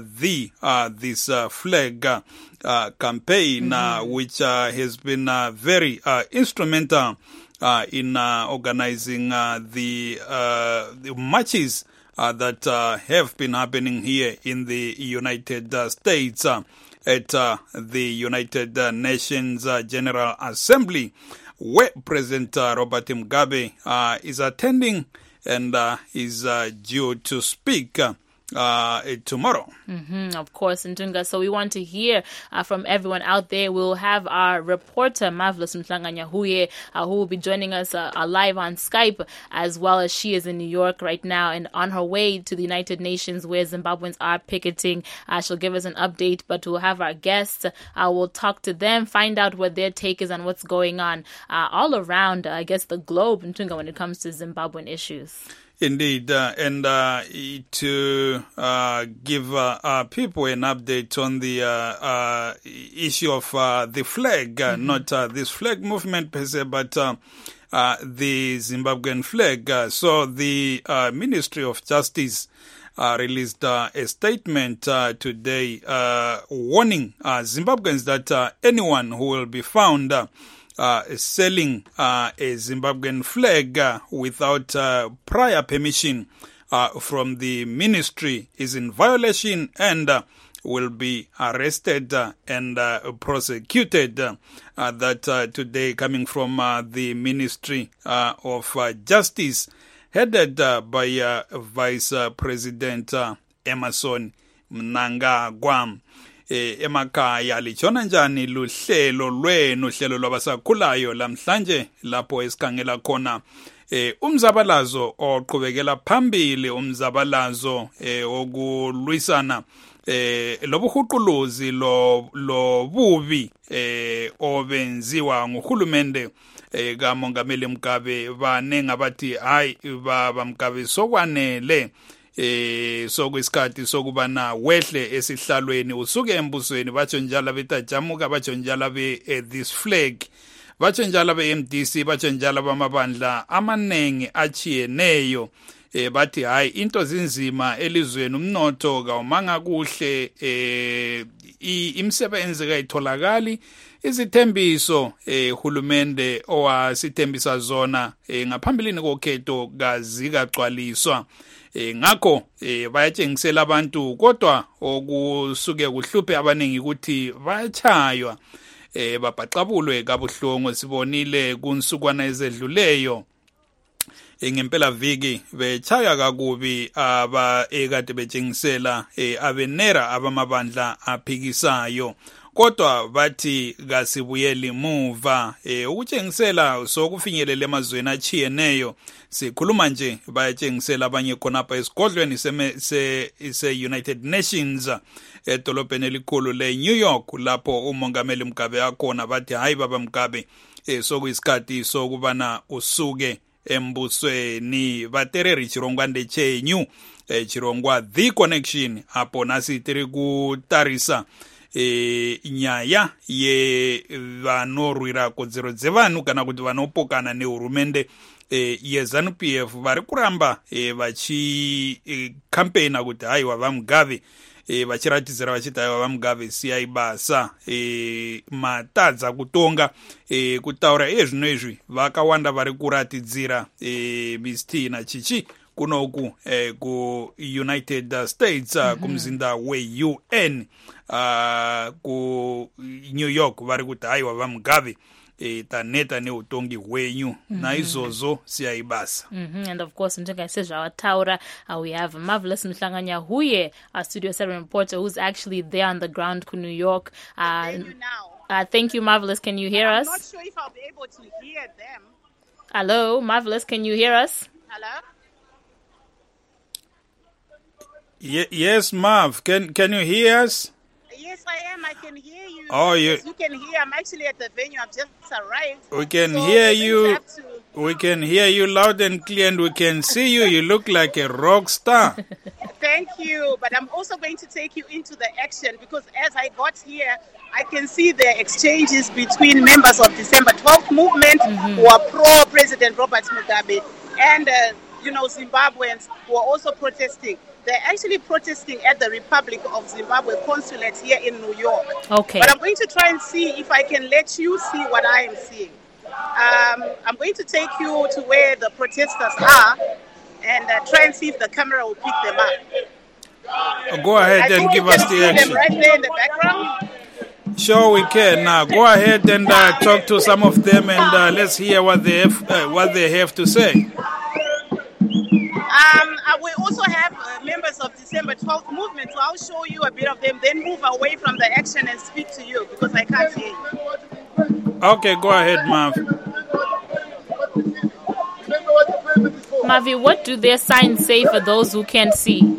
[SPEAKER 5] this flag campaign, which has been very instrumental in organizing the marches that have been happening here in the United States at the United Nations General Assembly, where President Robert Mugabe is attending and is due to speak tomorrow.
[SPEAKER 10] Of course, Ntunga. So we want to hear from everyone out there. We'll have our reporter, Marvelous Mtlanganyahuye, who will be joining us live on Skype, as well as she is in New York right now and on her way to the United Nations where Zimbabweans are picketing. She'll give us an update, but we'll have our guests. We'll talk to them, find out what their take is on what's going on all around, I guess, the globe, Ntunga, when it comes to Zimbabwean issues.
[SPEAKER 5] Indeed, and to give people an update on the issue of the flag, not this flag movement per se, but the Zimbabwean flag. So the Ministry of Justice released a statement today warning Zimbabweans that anyone who will be found selling a Zimbabwean flag without prior permission from the ministry is in violation and will be arrested and prosecuted. That today coming from the Ministry of Justice, headed by Vice President Emmerson Mnangagwa. Emakhaya litshona njani luhlelo lwenu, uhlelo lwabasakhulayo lamhlanje lapho esikhangela khona umzabalazo oqhubekela phambili, umzabalazo okulwisana lobuhuquluzi lobubi obenziwa nguhulumende kaMongameli Mugabe. Banengi abathi hayi baba Mugabe sokwanele sokuyisikhathi sokubana wehle esihlalweni usuke embusweni. Batsho njalo betajamuka, batsho njalo this flag, batsho njalo be-MDC, batsho njalo bamabandla amanengi achiyeneyo. Bathi hayi into zinzima elizweni, umnotho kawumanga kuhle, imisebenzi kayitholakali, izithembiso hulumende owasithembisa zona ngaphambilini kokhetho kazikagcwaliswa. Ngakho bayatshengisela abantu, kodwa okusuke kuhluphe abaningi ukuthi bayachaywa, babhaqabulwe kabuhlungu. Sibonile kunsukwana ezedluleyo ngempela viki bechaya kakubi ekade betshengisela abenera abamabandla aphikisayo, kodwa bathi kasibuyeli muva ukutshengisela sokufinyelela emazweni achiyeneyo. Sikhuluma nje bayatshengisela abanye khonapha esigodlweni se-United Nations edolobheni elikhulu le-New York lapho uMongameli Mugabe akhona. Bathi hayi baba Mugabe sokuyisikhathi sokubana usuke embusweni. Batereri chirongwa ndechenyu, chirongwa The Connection, apo nasi tiri kutarisa nyaya ye vanorwira kodzero dzevanhu kana kuti vanopokana nehurumende yeZANU-PF vari kuramba vachikampena kuti haiwa vaMugabe, vachiratidzira vachiti haiwa vaMugabe siyai basa, matadza kutonga kutaura zvino izvi vakawanda vari kuratidzira Mr. Nachichi kunoku ku-United States kumzinda we-UN ku New York vari kuti haiwa vaMugabe taneta neutongi hwenyu naizvozvo siyai basa.
[SPEAKER 10] And of course njengayisezvawataura we have Marvelous Mhlanganyahuye, our Studio 7 reporter who's actually there on the ground to New York. Thank you, Marvelous. Can you hear us?
[SPEAKER 4] I'm not sure if I'll be able to hear them.
[SPEAKER 10] Hello, Marvelous, can you hear us?
[SPEAKER 4] Hello?
[SPEAKER 5] Yes, Marv, can you hear us?
[SPEAKER 4] Yes, I am. I can hear you.
[SPEAKER 5] Oh,
[SPEAKER 4] you can hear. I'm actually at the venue. I've just arrived.
[SPEAKER 5] We can hear you. We can hear you loud and clear, and we can see you. You look like a rock star.
[SPEAKER 4] Thank you. But I'm also going to take you into the action because as I got here, I can see the exchanges between members of December 12th movement who are pro-President Robert Mugabe and, Zimbabweans who are also protesting. They're actually protesting at the Republic of Zimbabwe consulate here in New York.
[SPEAKER 10] Okay.
[SPEAKER 4] But I'm going to try and see if I can let you see what I am seeing. I'm going to take you to where the protesters are and try and see if the camera will pick them up.
[SPEAKER 5] Go ahead and give us the action.
[SPEAKER 4] Them right there in the background.
[SPEAKER 5] Sure, we can. Now, go ahead and talk to some of them, and let's hear what they have to say.
[SPEAKER 4] We also have members of December 12th movement, so I'll show you a bit of them, then move away from the action and speak to you because I can't hear you.
[SPEAKER 5] Okay, go ahead, Marv.
[SPEAKER 10] Mavi, what do their signs say for those who can't see?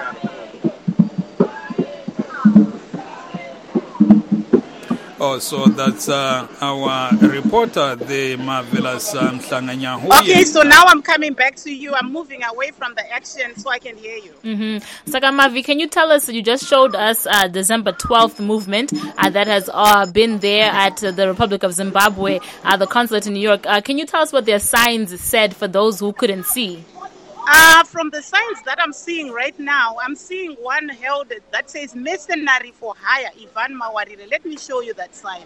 [SPEAKER 5] Oh, so that's our reporter, the Marvelous Mhlanganyahuye.
[SPEAKER 4] Okay, so now I'm coming back to you. I'm moving away from the action so I can hear you.
[SPEAKER 10] Saka Mavi, can you tell us, you just showed us December 12th movement that has been there at the Republic of Zimbabwe, the consulate in New York. Can you tell us what their signs said for those who couldn't see?
[SPEAKER 4] From the signs that I'm seeing right now, I'm seeing one held that says mercenary for hire, Ivan Mawarire. Let me show you that sign.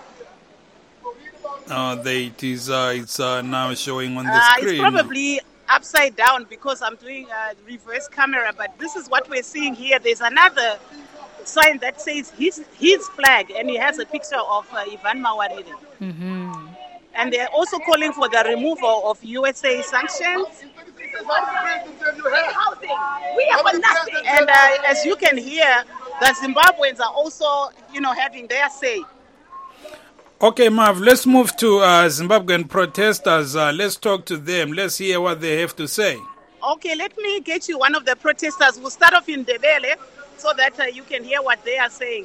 [SPEAKER 5] It's now showing on the screen.
[SPEAKER 4] It's probably upside down because I'm doing a reverse camera, but this is what we're seeing here. There's another sign that says his flag, and he has a picture of Ivan Mawarire.
[SPEAKER 10] Mm-hmm.
[SPEAKER 4] And they're also calling for the removal of USA sanctions. And as you can hear, the Zimbabweans are also, having their say.
[SPEAKER 5] Okay, Mav, let's move to Zimbabwean protesters. Let's talk to them. Let's hear what they have to say.
[SPEAKER 4] Okay, let me get you one of the protesters. We'll start off in Ndebele so that you can hear what they are saying.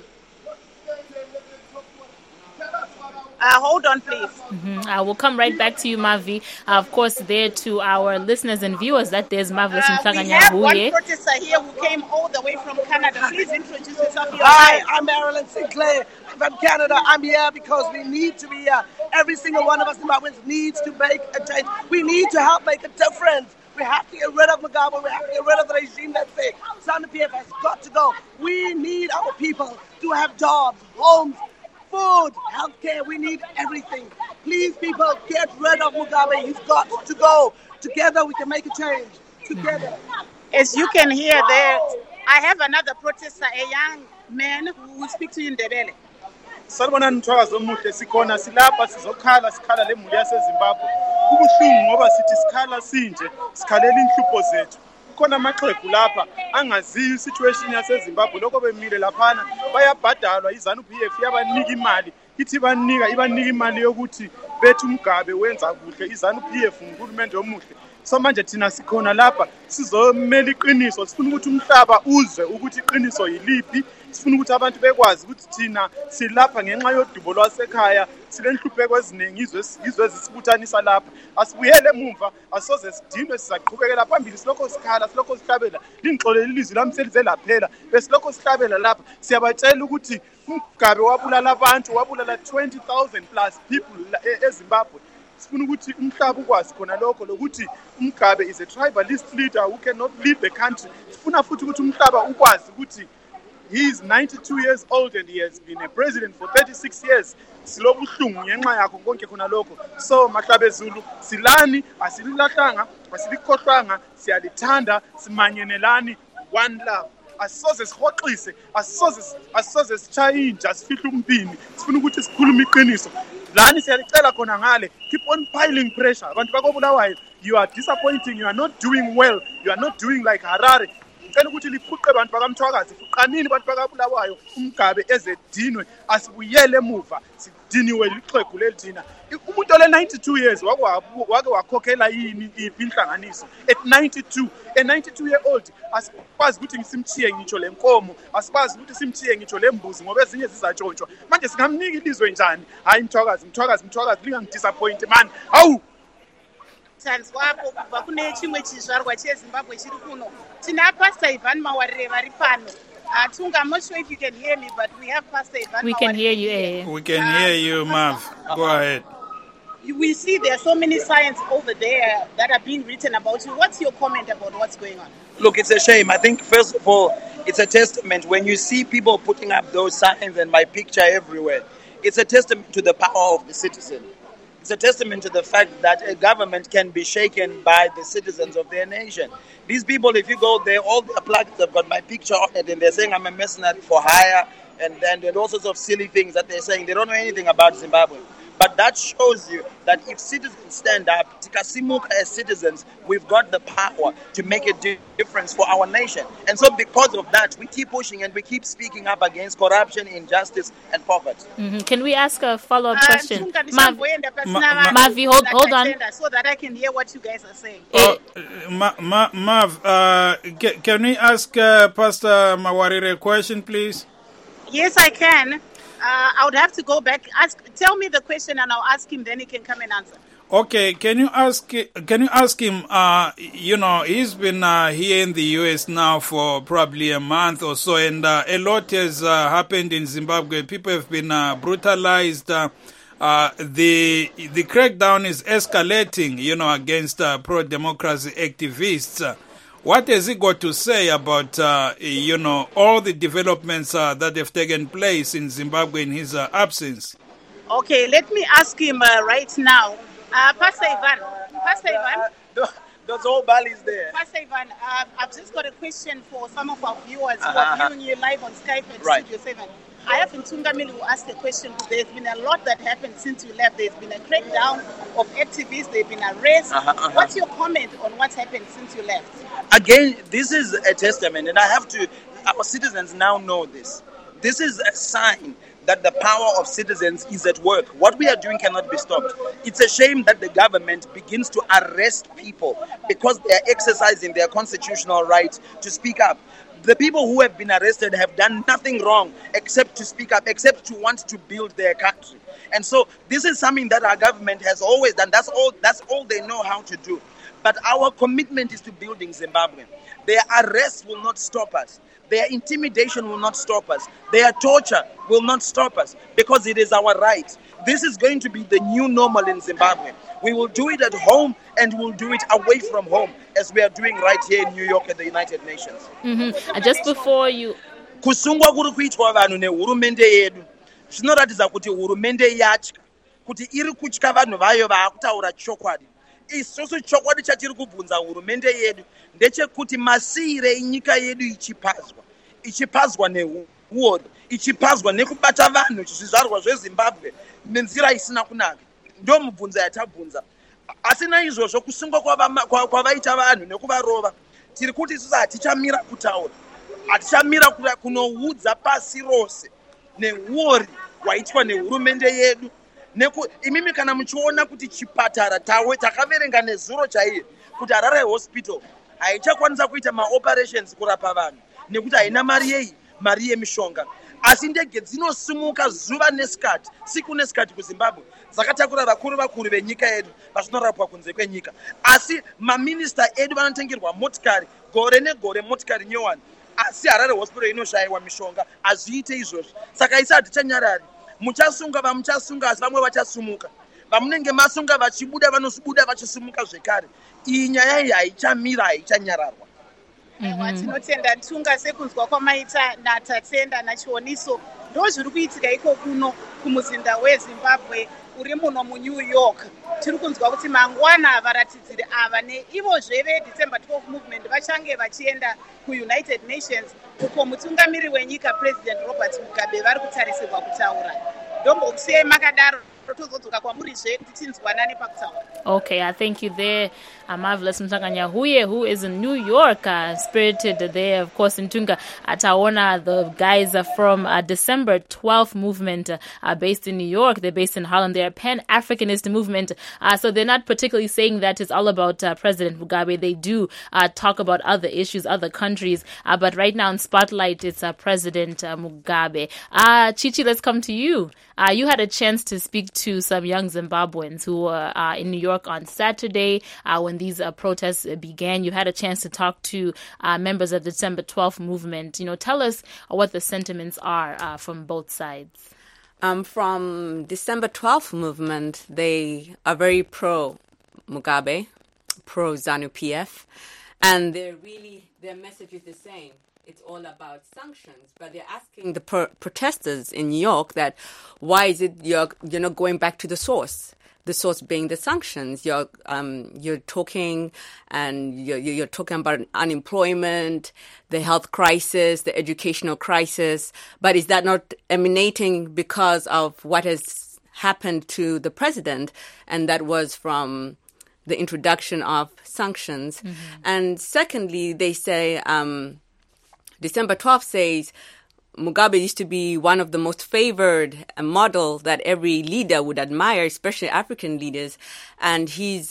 [SPEAKER 4] Hold on, please.
[SPEAKER 10] Mm-hmm. We'll come right back to you, Mavi. Of course, there to our listeners and viewers that there's Marvelous Mhlanga
[SPEAKER 4] We have one
[SPEAKER 10] Nyahuye.
[SPEAKER 4] protester here who came all the way from Canada. Please introduce yourself.
[SPEAKER 12] Hi, I'm Marilyn Sinclair from Canada. I'm here because we need to be here. Every single one of us Zimbabweans needs to make a change. We need to help make a difference. We have to get rid of Mugabe. We have to get rid of the regime that's there. ZANU-PF has got to go. We need our people to have jobs, homes, food, healthcare. We need everything. Please, people, get rid of Mugabe. He's got to go. Together, we can make a change. Together.
[SPEAKER 4] As you can hear there, I have another protester, a young man who will speak to you in Ndebele.
[SPEAKER 13] Salibona nithwakazi omuhle sikhona silapha sikhala lemuli yaseZimbabwe. Kubuhlungu ngoba sithi sikhala sinje, sikhalela inhlupho zethu. Kukhona amaxhegu lapha angaziyo isituation yaseZimbabwe lokho bemile laphana bayabhadalwa iZANU-PF yabanika imali. Ithi ibanika imali yokuthi bethi uMgabe wenza kuhle iZANU-PF nguhulumende omuhle. So manje thina sikhona lapha sizomela iqiniso, sifuna ukuthi umhlaba uzwe ukuthi iqiniso yiliphi. Sifuna ukuthi abantu bekwazi ukuthi thina silapha ngenxa yodubo lwasekhaya silenhlupheko eziningi izwe ezisibuthanisa lapha. Asibuyele emuva, asoze sidinwe, sizaqhubekela phambili silokho sikhala, silokho sihlabela. Lingixolele ilizwi lami selize laphela. Besilokho sihlabela lapha. Siyabatshela ukuthi uMgabe wabulala abantu, wabulala 20,000 plus people eZimbabwe. Sifuna ukuthi umhlaba ukwazi khona lokho lokuthi uMgabe is a tribalist leader who cannot lead the country. Sifuna futhi ukuthi umhlaba ukwazi ukuthi he is 92 years old and he has been a president for 36 years. Silobuhlungu ngenxa yakho konke khona lokho. So Mahlabe Zulu, silani asililahlanga, asilikhohlwanga, siyalithanda, simanyenelani, one love. Asoze sihoxise, asoze sichaye inja sifihle umpini. Sifuna ukuthi sikhulume iqiniso. Lani siyalicela khona ngale, keep on piling pressure. Abantu bakobulawayo, you are disappointing, you are not doing well, you are not doing like Harare. Ngicela ukuthi lifuqe abantu bakamthwakazi, fuqanini abantu bakabulawayo, uMgabe ezedinwe, asibuyele emuva, sidiniwe lixhegu lelithina. Umuntu ole 92 years wake wakhokhela yini inhlanganiso at 92, a 92-year-old asikwazi ukuthi simthiye ngitsho lenkomo, asikwazi ukuthi simthiye ngitsho lembuzi ngoba ezinye zizatshontshwa. Manje singamnika ilizwe njani? Hayi mthwakazi lingangidisappoint man. Hawu
[SPEAKER 4] Tanzwapo kubva kune chimwe chizvarwa cheZimbabwe chiri kuno. Tina Pastor Ivan Mawarire vari pano. Tunga, I'm not sure if you can hear me, but we have Pastor Ivan Mawarire.
[SPEAKER 10] We can hear you,
[SPEAKER 5] We can hear you, Mav. Go ahead.
[SPEAKER 4] We see there are so many signs over there that are being written about you. What's your comment about what's going on?
[SPEAKER 14] Look, it's a shame. I think, first of all, it's a testament. When you see people putting up those signs and my picture everywhere, it's a testament to the power of the citizen. It's a testament to the fact that a government can be shaken by the citizens of their nation. These people, if you go there, all their plaques have got my picture on it, and they're saying I'm a mercenary for hire, and then there are all sorts of silly things that they're saying. They don't know anything about Zimbabwe. But that shows you that if citizens stand up, Tikasimuka as citizens, we've got the power to make a difference for our nation. And so because of that, we keep pushing and we keep speaking up against corruption, injustice, and poverty.
[SPEAKER 10] Mm-hmm. Can we ask a follow-up question? Mavi, hold on.
[SPEAKER 4] So that I can hear what you guys are saying.
[SPEAKER 5] Mav, can we ask Pastor Mawarire a question, please?
[SPEAKER 4] Yes, I can. I would have to go back. Tell me the question, and I'll ask him. Then he can come and answer.
[SPEAKER 5] Okay. Can you ask him? He's been here in the U.S. now for probably a month or so, and a lot has happened in Zimbabwe. People have been brutalized. The crackdown is escalating, against pro-democracy activists. What has he got to say about, all the developments that have taken place in Zimbabwe in his absence?
[SPEAKER 4] Okay, let me ask him right now. Pastor Ivan.
[SPEAKER 14] That's all Bali is there.
[SPEAKER 4] Pastor Ivan, I've just got a question for some of our viewers who are viewing you live on Skype at Studio 7. I have Ntungamili who asked a question because there's been a lot that happened since you left. There's been a crackdown of activists. There's been arrests. What's your comment on what's happened since you left?
[SPEAKER 14] Again, this is a testament, and our citizens now know this. This is a sign that the power of citizens is at work. What we are doing cannot be stopped. It's a shame that the government begins to arrest people because they are exercising their constitutional right to speak up. The people who have been arrested have done nothing wrong except to speak up, except to want to build their country. And so this is something that our government has always done. That's all they know how to do. But our commitment is to building Zimbabwe. Their arrests will not stop us. Their intimidation will not stop us. Their torture will not stop us because it is our right. This is going to be the new normal in Zimbabwe. We will do it at home and we'll do it away from home as we are doing right here in New York at the United Nations.
[SPEAKER 10] And just before you...
[SPEAKER 14] Kusungwa kuri kuitwa vanhu nehurumende yedu. Zvinoratidza kuti hurumende yatya. Kuti iri kutya vanhu vayo vaakutaura chokwadi. Isusu chokwadi chatiri kubvunza hurumende yedu ndechekuti masiyire enyika yedu ichipazwa neuori, ichipazwa nekubata vanhu zvizvarwa zveZimbabwe nenzira isina kunaka. Ndio mubvunza yatabvunza. Asi naizvozvo kusungwa kwavaita vanhu nekuvarova, tiri kuti isusu hatichamira kutaura, hatichamira kunoudza pasi rose neuori hwaitwa nehurumende yedu. Imimi kana muchiona kuti chipatara takaverenga nezuro chaiye kuti Harare Hospital haichakwanisa kuita maoperations kurapa vanhu nekuti haina mari yemishonga. Asi ndege dzinosumuka zuva nesikati, siku nesikati kuZimbabwe dzakatakura vakuru venyika yedu vachinorapwa kunze kwenyika. Asi maminista edu vanotengerwa motikari gore negore, motikari nyowani. Asi Harare Hospital inoshayiwa mishonga, hazviite izvozvo. Saka isi hatichanyarari. Muchasunga asi vamwe vachasumuka. Vamunenge masunga vachibuda vanosubuda vachisumuka zvekare. Iyi nyaya iyi haichamira, haichanyararwa.
[SPEAKER 4] Tinotenda Ntunga sekunzwa kwamaita naTatsenda naChioniso ndo zviri kuitika iko kuno kumuzinda weZimbabwe uri muno muNew York. Tiri kunzwa kuti mangwana varatidziri ava neivozve veDecember 12 movement vachange vachienda kuUnited Nations uko mutungamiri wenyika President Robert Mugabe vari kutarisirwa kutaura. Ndombokusiyai makadaro.
[SPEAKER 10] Okay, I thank you there, Marvelous Mhlanganya, who is in New York, spirited there, of course, in Tunga. Ataona, the guys are from December 12th movement, based in New York. They're based in Harlem. They're a Pan-Africanist movement. So they're not particularly saying that it's all about President Mugabe. They do talk about other issues, other countries. But right now in Spotlight, it's President Mugabe. Chichi, let's come to you. You had a chance to speak to some young Zimbabweans who were in New York on Saturday when these protests began. You had a chance to talk to members of the December 12th movement. Tell us what the sentiments are from both sides.
[SPEAKER 9] From December 12th movement, they are very pro-Mugabe, pro-ZANU-PF, and their message is the same. It's all about sanctions, but they're asking the protesters in New York that why is it you're not going back to the source being the sanctions. You're talking and you're talking about unemployment, the health crisis, the educational crisis, but is that not emanating because of what has happened to the president? And that was from the introduction of sanctions. Mm-hmm. And secondly, they say December 12th says Mugabe used to be one of the most favored model that every leader would admire, especially African leaders. And his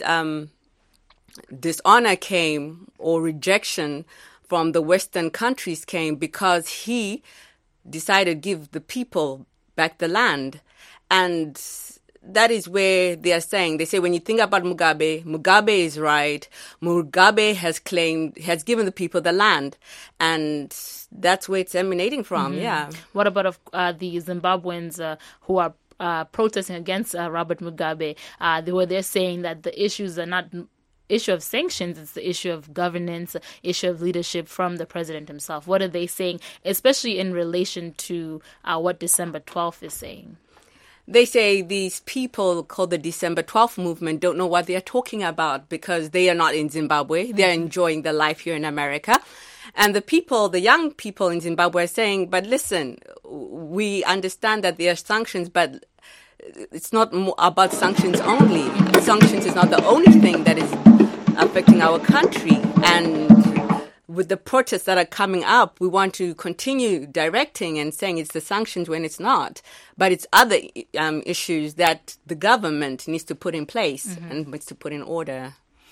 [SPEAKER 9] dishonor came, or rejection from the Western countries came, because he decided to give the people back the land. And that is where they say when you think about Mugabe is right. Mugabe has given the people the land. And that's where it's emanating from, yeah.
[SPEAKER 10] What about the Zimbabweans who are protesting against Robert Mugabe? They're saying that the issues are not issue of sanctions, it's the issue of governance, issue of leadership from the president himself. What are they saying, especially in relation to what December 12th is saying?
[SPEAKER 9] They say these people called the December 12th movement don't know what they are talking about because they are not in Zimbabwe. They are enjoying their life here in America. And the young people in Zimbabwe are saying, but listen, we understand that there are sanctions, but it's not about sanctions only. Sanctions is not the only thing that is affecting our country. And with the protests that are coming up, we want to continue directing and saying it's the sanctions when it's not. But it's other issues that the government needs to put in place and needs to put in order.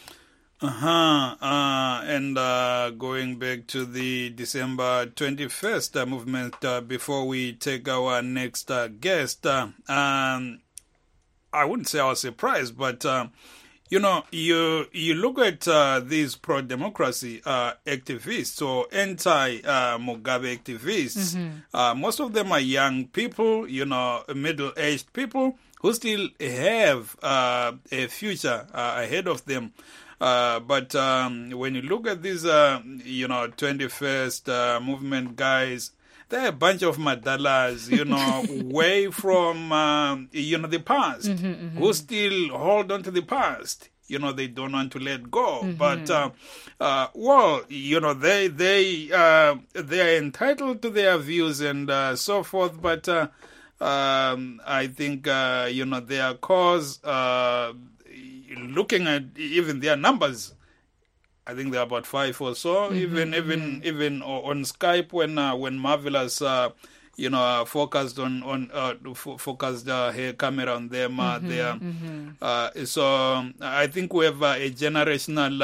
[SPEAKER 5] And going back to the December 21st movement, before we take our next guest, I wouldn't say I was surprised, but you look at these pro-democracy activists or anti-Mugabe activists. Most of them are young people, middle-aged people who still have a future ahead of them. But when you look at these, 21st movement guys, they're a bunch of madalas, way from, the past, who still hold on to the past. They don't want to let go. But, they are entitled to their views and so forth. But I think, their cause, looking at even their numbers, I think they're about 5 or so. Even on Skype when Marvelous, focused focused her camera on them there. So I think we have a generational,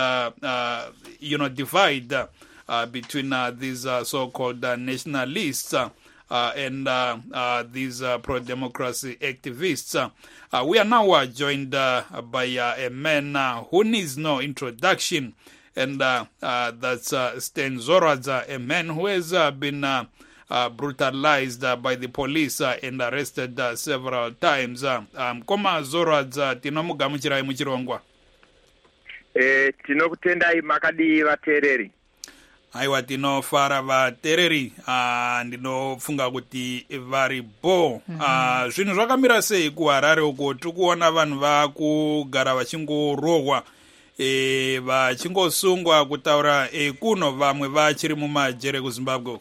[SPEAKER 5] divide between these so-called nationalists. And these pro-democracy activists. We are now joined by a man who needs no introduction, and that's Stan Zoradza, a man who has been brutalized by the police and arrested several times. Koma Zoradza, tinomugamuchirai muchirongwa.
[SPEAKER 23] Tinokutendai makadi vateereri.
[SPEAKER 5] Aiwa, tinofara vateereri, ndinofunga kuti vari bo. Zvinhu zvakamira sei kuHarare uko? Tikuona vanhu vakugara vachingorohwa, vachingosungwa kutaura kuno, vamwe vachiri mumajere kuZimbabwe.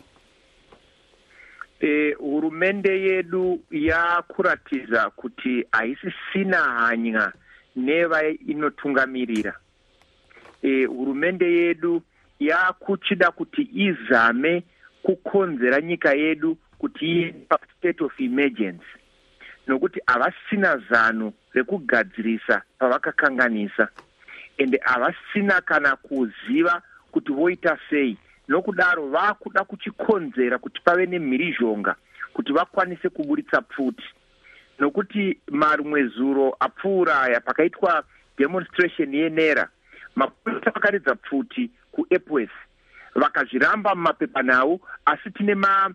[SPEAKER 23] Hurumende yedu yakuratiza kuti haisisina hanya nevainotungamirira. Hurumende yedu yakuchida kuti izame kukonzera nyika yedu kuti iye state of emergency, nokuti havasina zano rekugadzirisa pavakakanganisa, ende havasina kana kuziva kuti voita sei. Nokudaro vakuda kuchikonzera kuti pave nemhirizhonga kuti vakwanise kuburitsa pfuti, nokuti marumwe zuro apfuuraya pakaitwa demonstration yenera, mapurisa vakaridza pfuti kuEpworth vakazviramba mumapepanhau, asi tine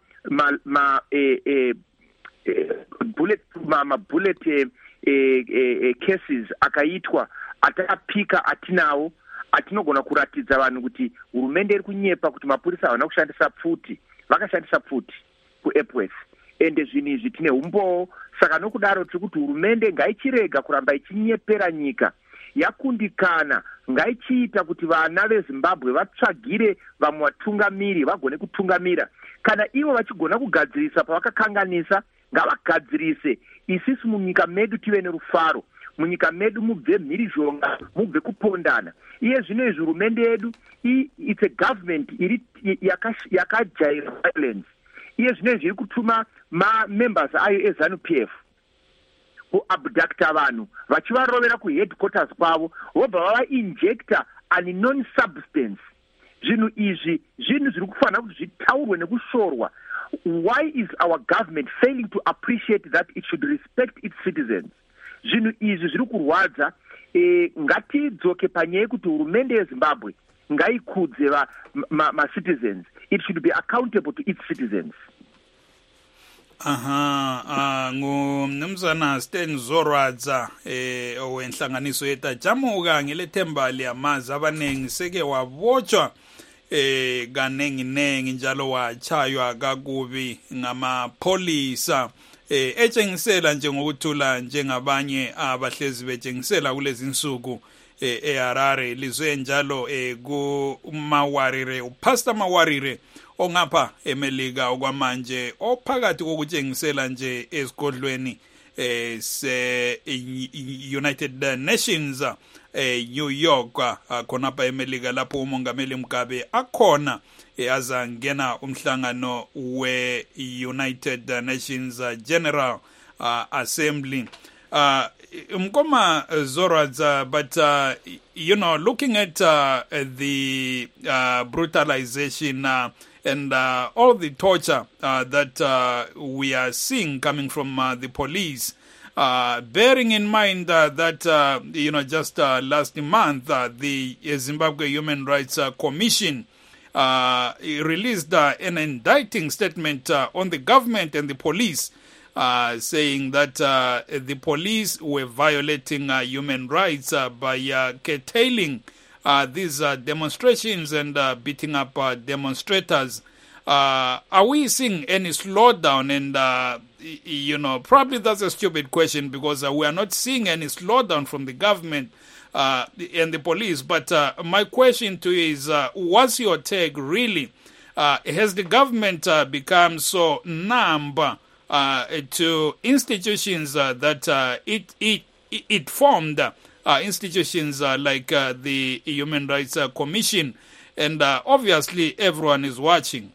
[SPEAKER 23] bullet cases akaitwa atakapika atinawo, atinogona kuratidza vanhu kuti hurumende iri kunyepa kuti mapurisa havana kushandisa pfuti, vakashandisa pfuti kuEpworth. Ende zvinhu izvi tine umboo. Saka nokudaro tiri kuti hurumende ngaichirega kuramba ichinyepera nyika, yakundikana ngaichiita kuti vana veZimbabwe vatsvagire vamwe vatungamiri vagone kutungamira. Kana ivo vachigona kugadzirisa pavakakanganisa, ngavagadzirise. Isisi munyika medu tive nerufaro, munyika medu mubve mhirizhonga, mubve kupondana. Iye zvino izvi hurumende yedu it's a government yakajaira violence. Iye zvino izvi iri kutuma members ayo eZANU-PF kuabducta vanhu vachivarovera kuheadquarters kwavo, vobva vavainjecta unknown substance. Zvinhu izvi zvinhu zviri kufanira kuti zvitaurwe nekushorwa. Why is our government failing to appreciate that it should respect its citizens? Zvinhu izvi zviri kurwadza. Ngatidzoke panyaya kuti hurumende yeZimbabwe ngaikudze citizens. It should be accountable to its citizens.
[SPEAKER 5] Ngumnumzana Stan Zoradza wenhlanganiso yetajamuka ngelethemba liyamazi abanengi seke wabotshwa kanengi njalo wachaywa kakubi ngamapholisa etshengisela nje ngokuthula njengabanye abahlezi betshengisela kulezi insuku eHarare. Lizwe njalo kuMawarire, uPastor Mawarire ongapha eMelika okwamanje, ophakathi kokutshengisela nje esigodlweni se-United Nations New York khonapha eMelika, lapho umongameli Mugabe akhona azangena umhlangano we-United Nations General Assembly. Mkoma Zoradza, but looking at the brutalization and all the torture that we are seeing coming from the police, bearing in mind that just last month the Zimbabwe Human Rights Commission released an indicting statement on the government and the police, saying that the police were violating human rights by curtailing these demonstrations and beating up demonstrators. Are we seeing any slowdown? And probably that's a stupid question, because we are not seeing any slowdown from the government and the police. But my question to you is, what's your take really? Has the government become so numb to institutions that it formed, institutions like the Human Rights Commission, and obviously everyone is watching?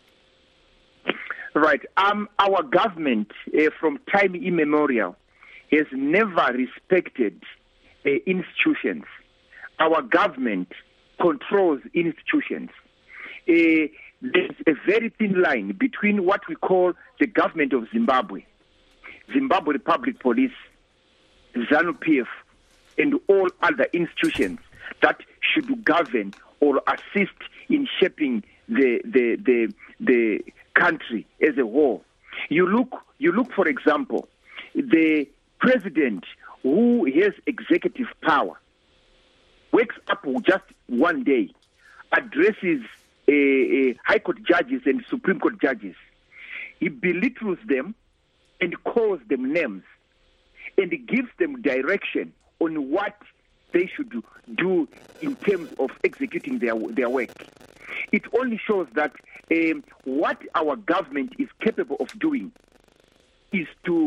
[SPEAKER 15] Right. Our government, from time immemorial, has never respected institutions. Our government controls institutions. There's a very thin line between what we call the government of Zimbabwe, Zimbabwe Republic Police, ZANU-PF, and all other institutions that should govern or assist in shaping the country as a whole. You look, for example, the president, who has executive power, wakes up just one day, addresses High Court judges and Supreme Court judges. He belittles them and calls them names and gives them direction on what they should do in terms of executing their work. It only shows that what our government is capable of doing is to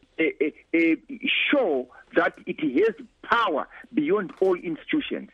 [SPEAKER 15] show that it has power beyond all institutions.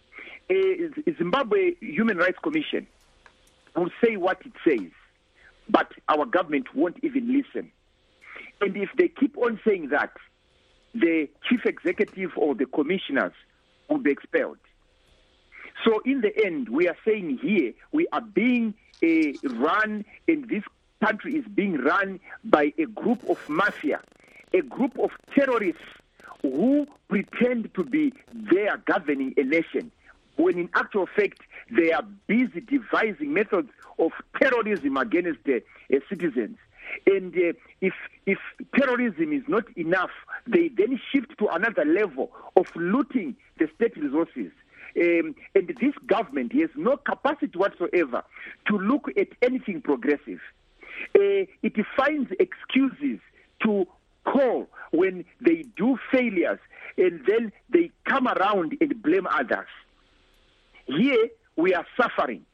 [SPEAKER 15] Zimbabwe Human Rights Commission will say what it says, but our government won't even listen. And if they keep on saying that, the chief executive or the commissioners will be expelled. So in the end, we are saying here, we are being run, and this country is being run by a group of mafia, a group of terrorists who pretend to be there governing a nation, when in actual fact they are busy devising methods of terrorism against citizens. And if terrorism is not enough, they then shift to another level of looting the state resources. And this government has no capacity whatsoever to look at anything progressive. It finds excuses to call when they do failures, and then they come around and blame others. Here we are suffering.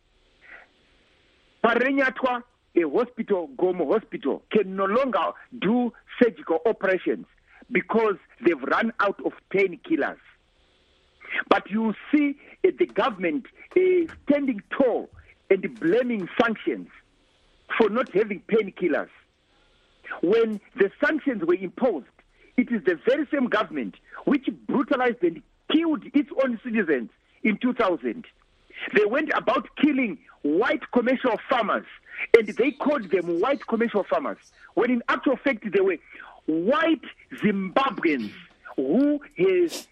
[SPEAKER 15] Parenyatwa, a hospital, Gomo Hospital, can no longer do surgical operations because they've run out of painkillers. But you see the government standing tall and blaming sanctions for not having painkillers. When the sanctions were imposed, it is the very same government which brutalized and killed its own citizens in 2000. They went about killing white commercial farmers, and they called them white commercial farmers, when in actual fact they were white Zimbabweans who have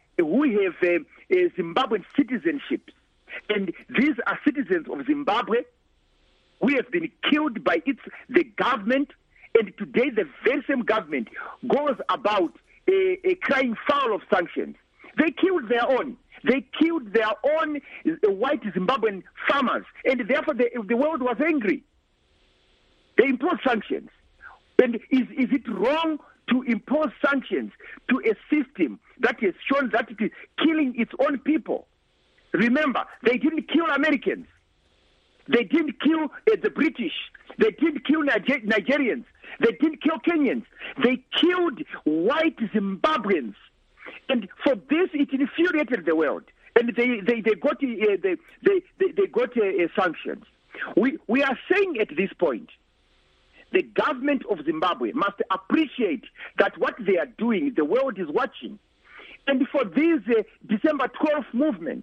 [SPEAKER 15] Zimbabwean citizenship. And these are citizens of Zimbabwe who have been killed by the government, and today the very same government goes about crying foul of sanctions. They killed their own. They killed their own white Zimbabwean farmers, and therefore the world was angry. They imposed sanctions. And is it wrong to impose sanctions to a system that has shown that it is killing its own people? Remember, they didn't kill Americans. They didn't kill the British. They didn't kill Nigerians. They didn't kill Kenyans. They killed white Zimbabweans. And for this, it infuriated the world. And they got sanctions. We are saying at this point, the government of Zimbabwe must appreciate that what they are doing, the world is watching. And for this December 12th movement,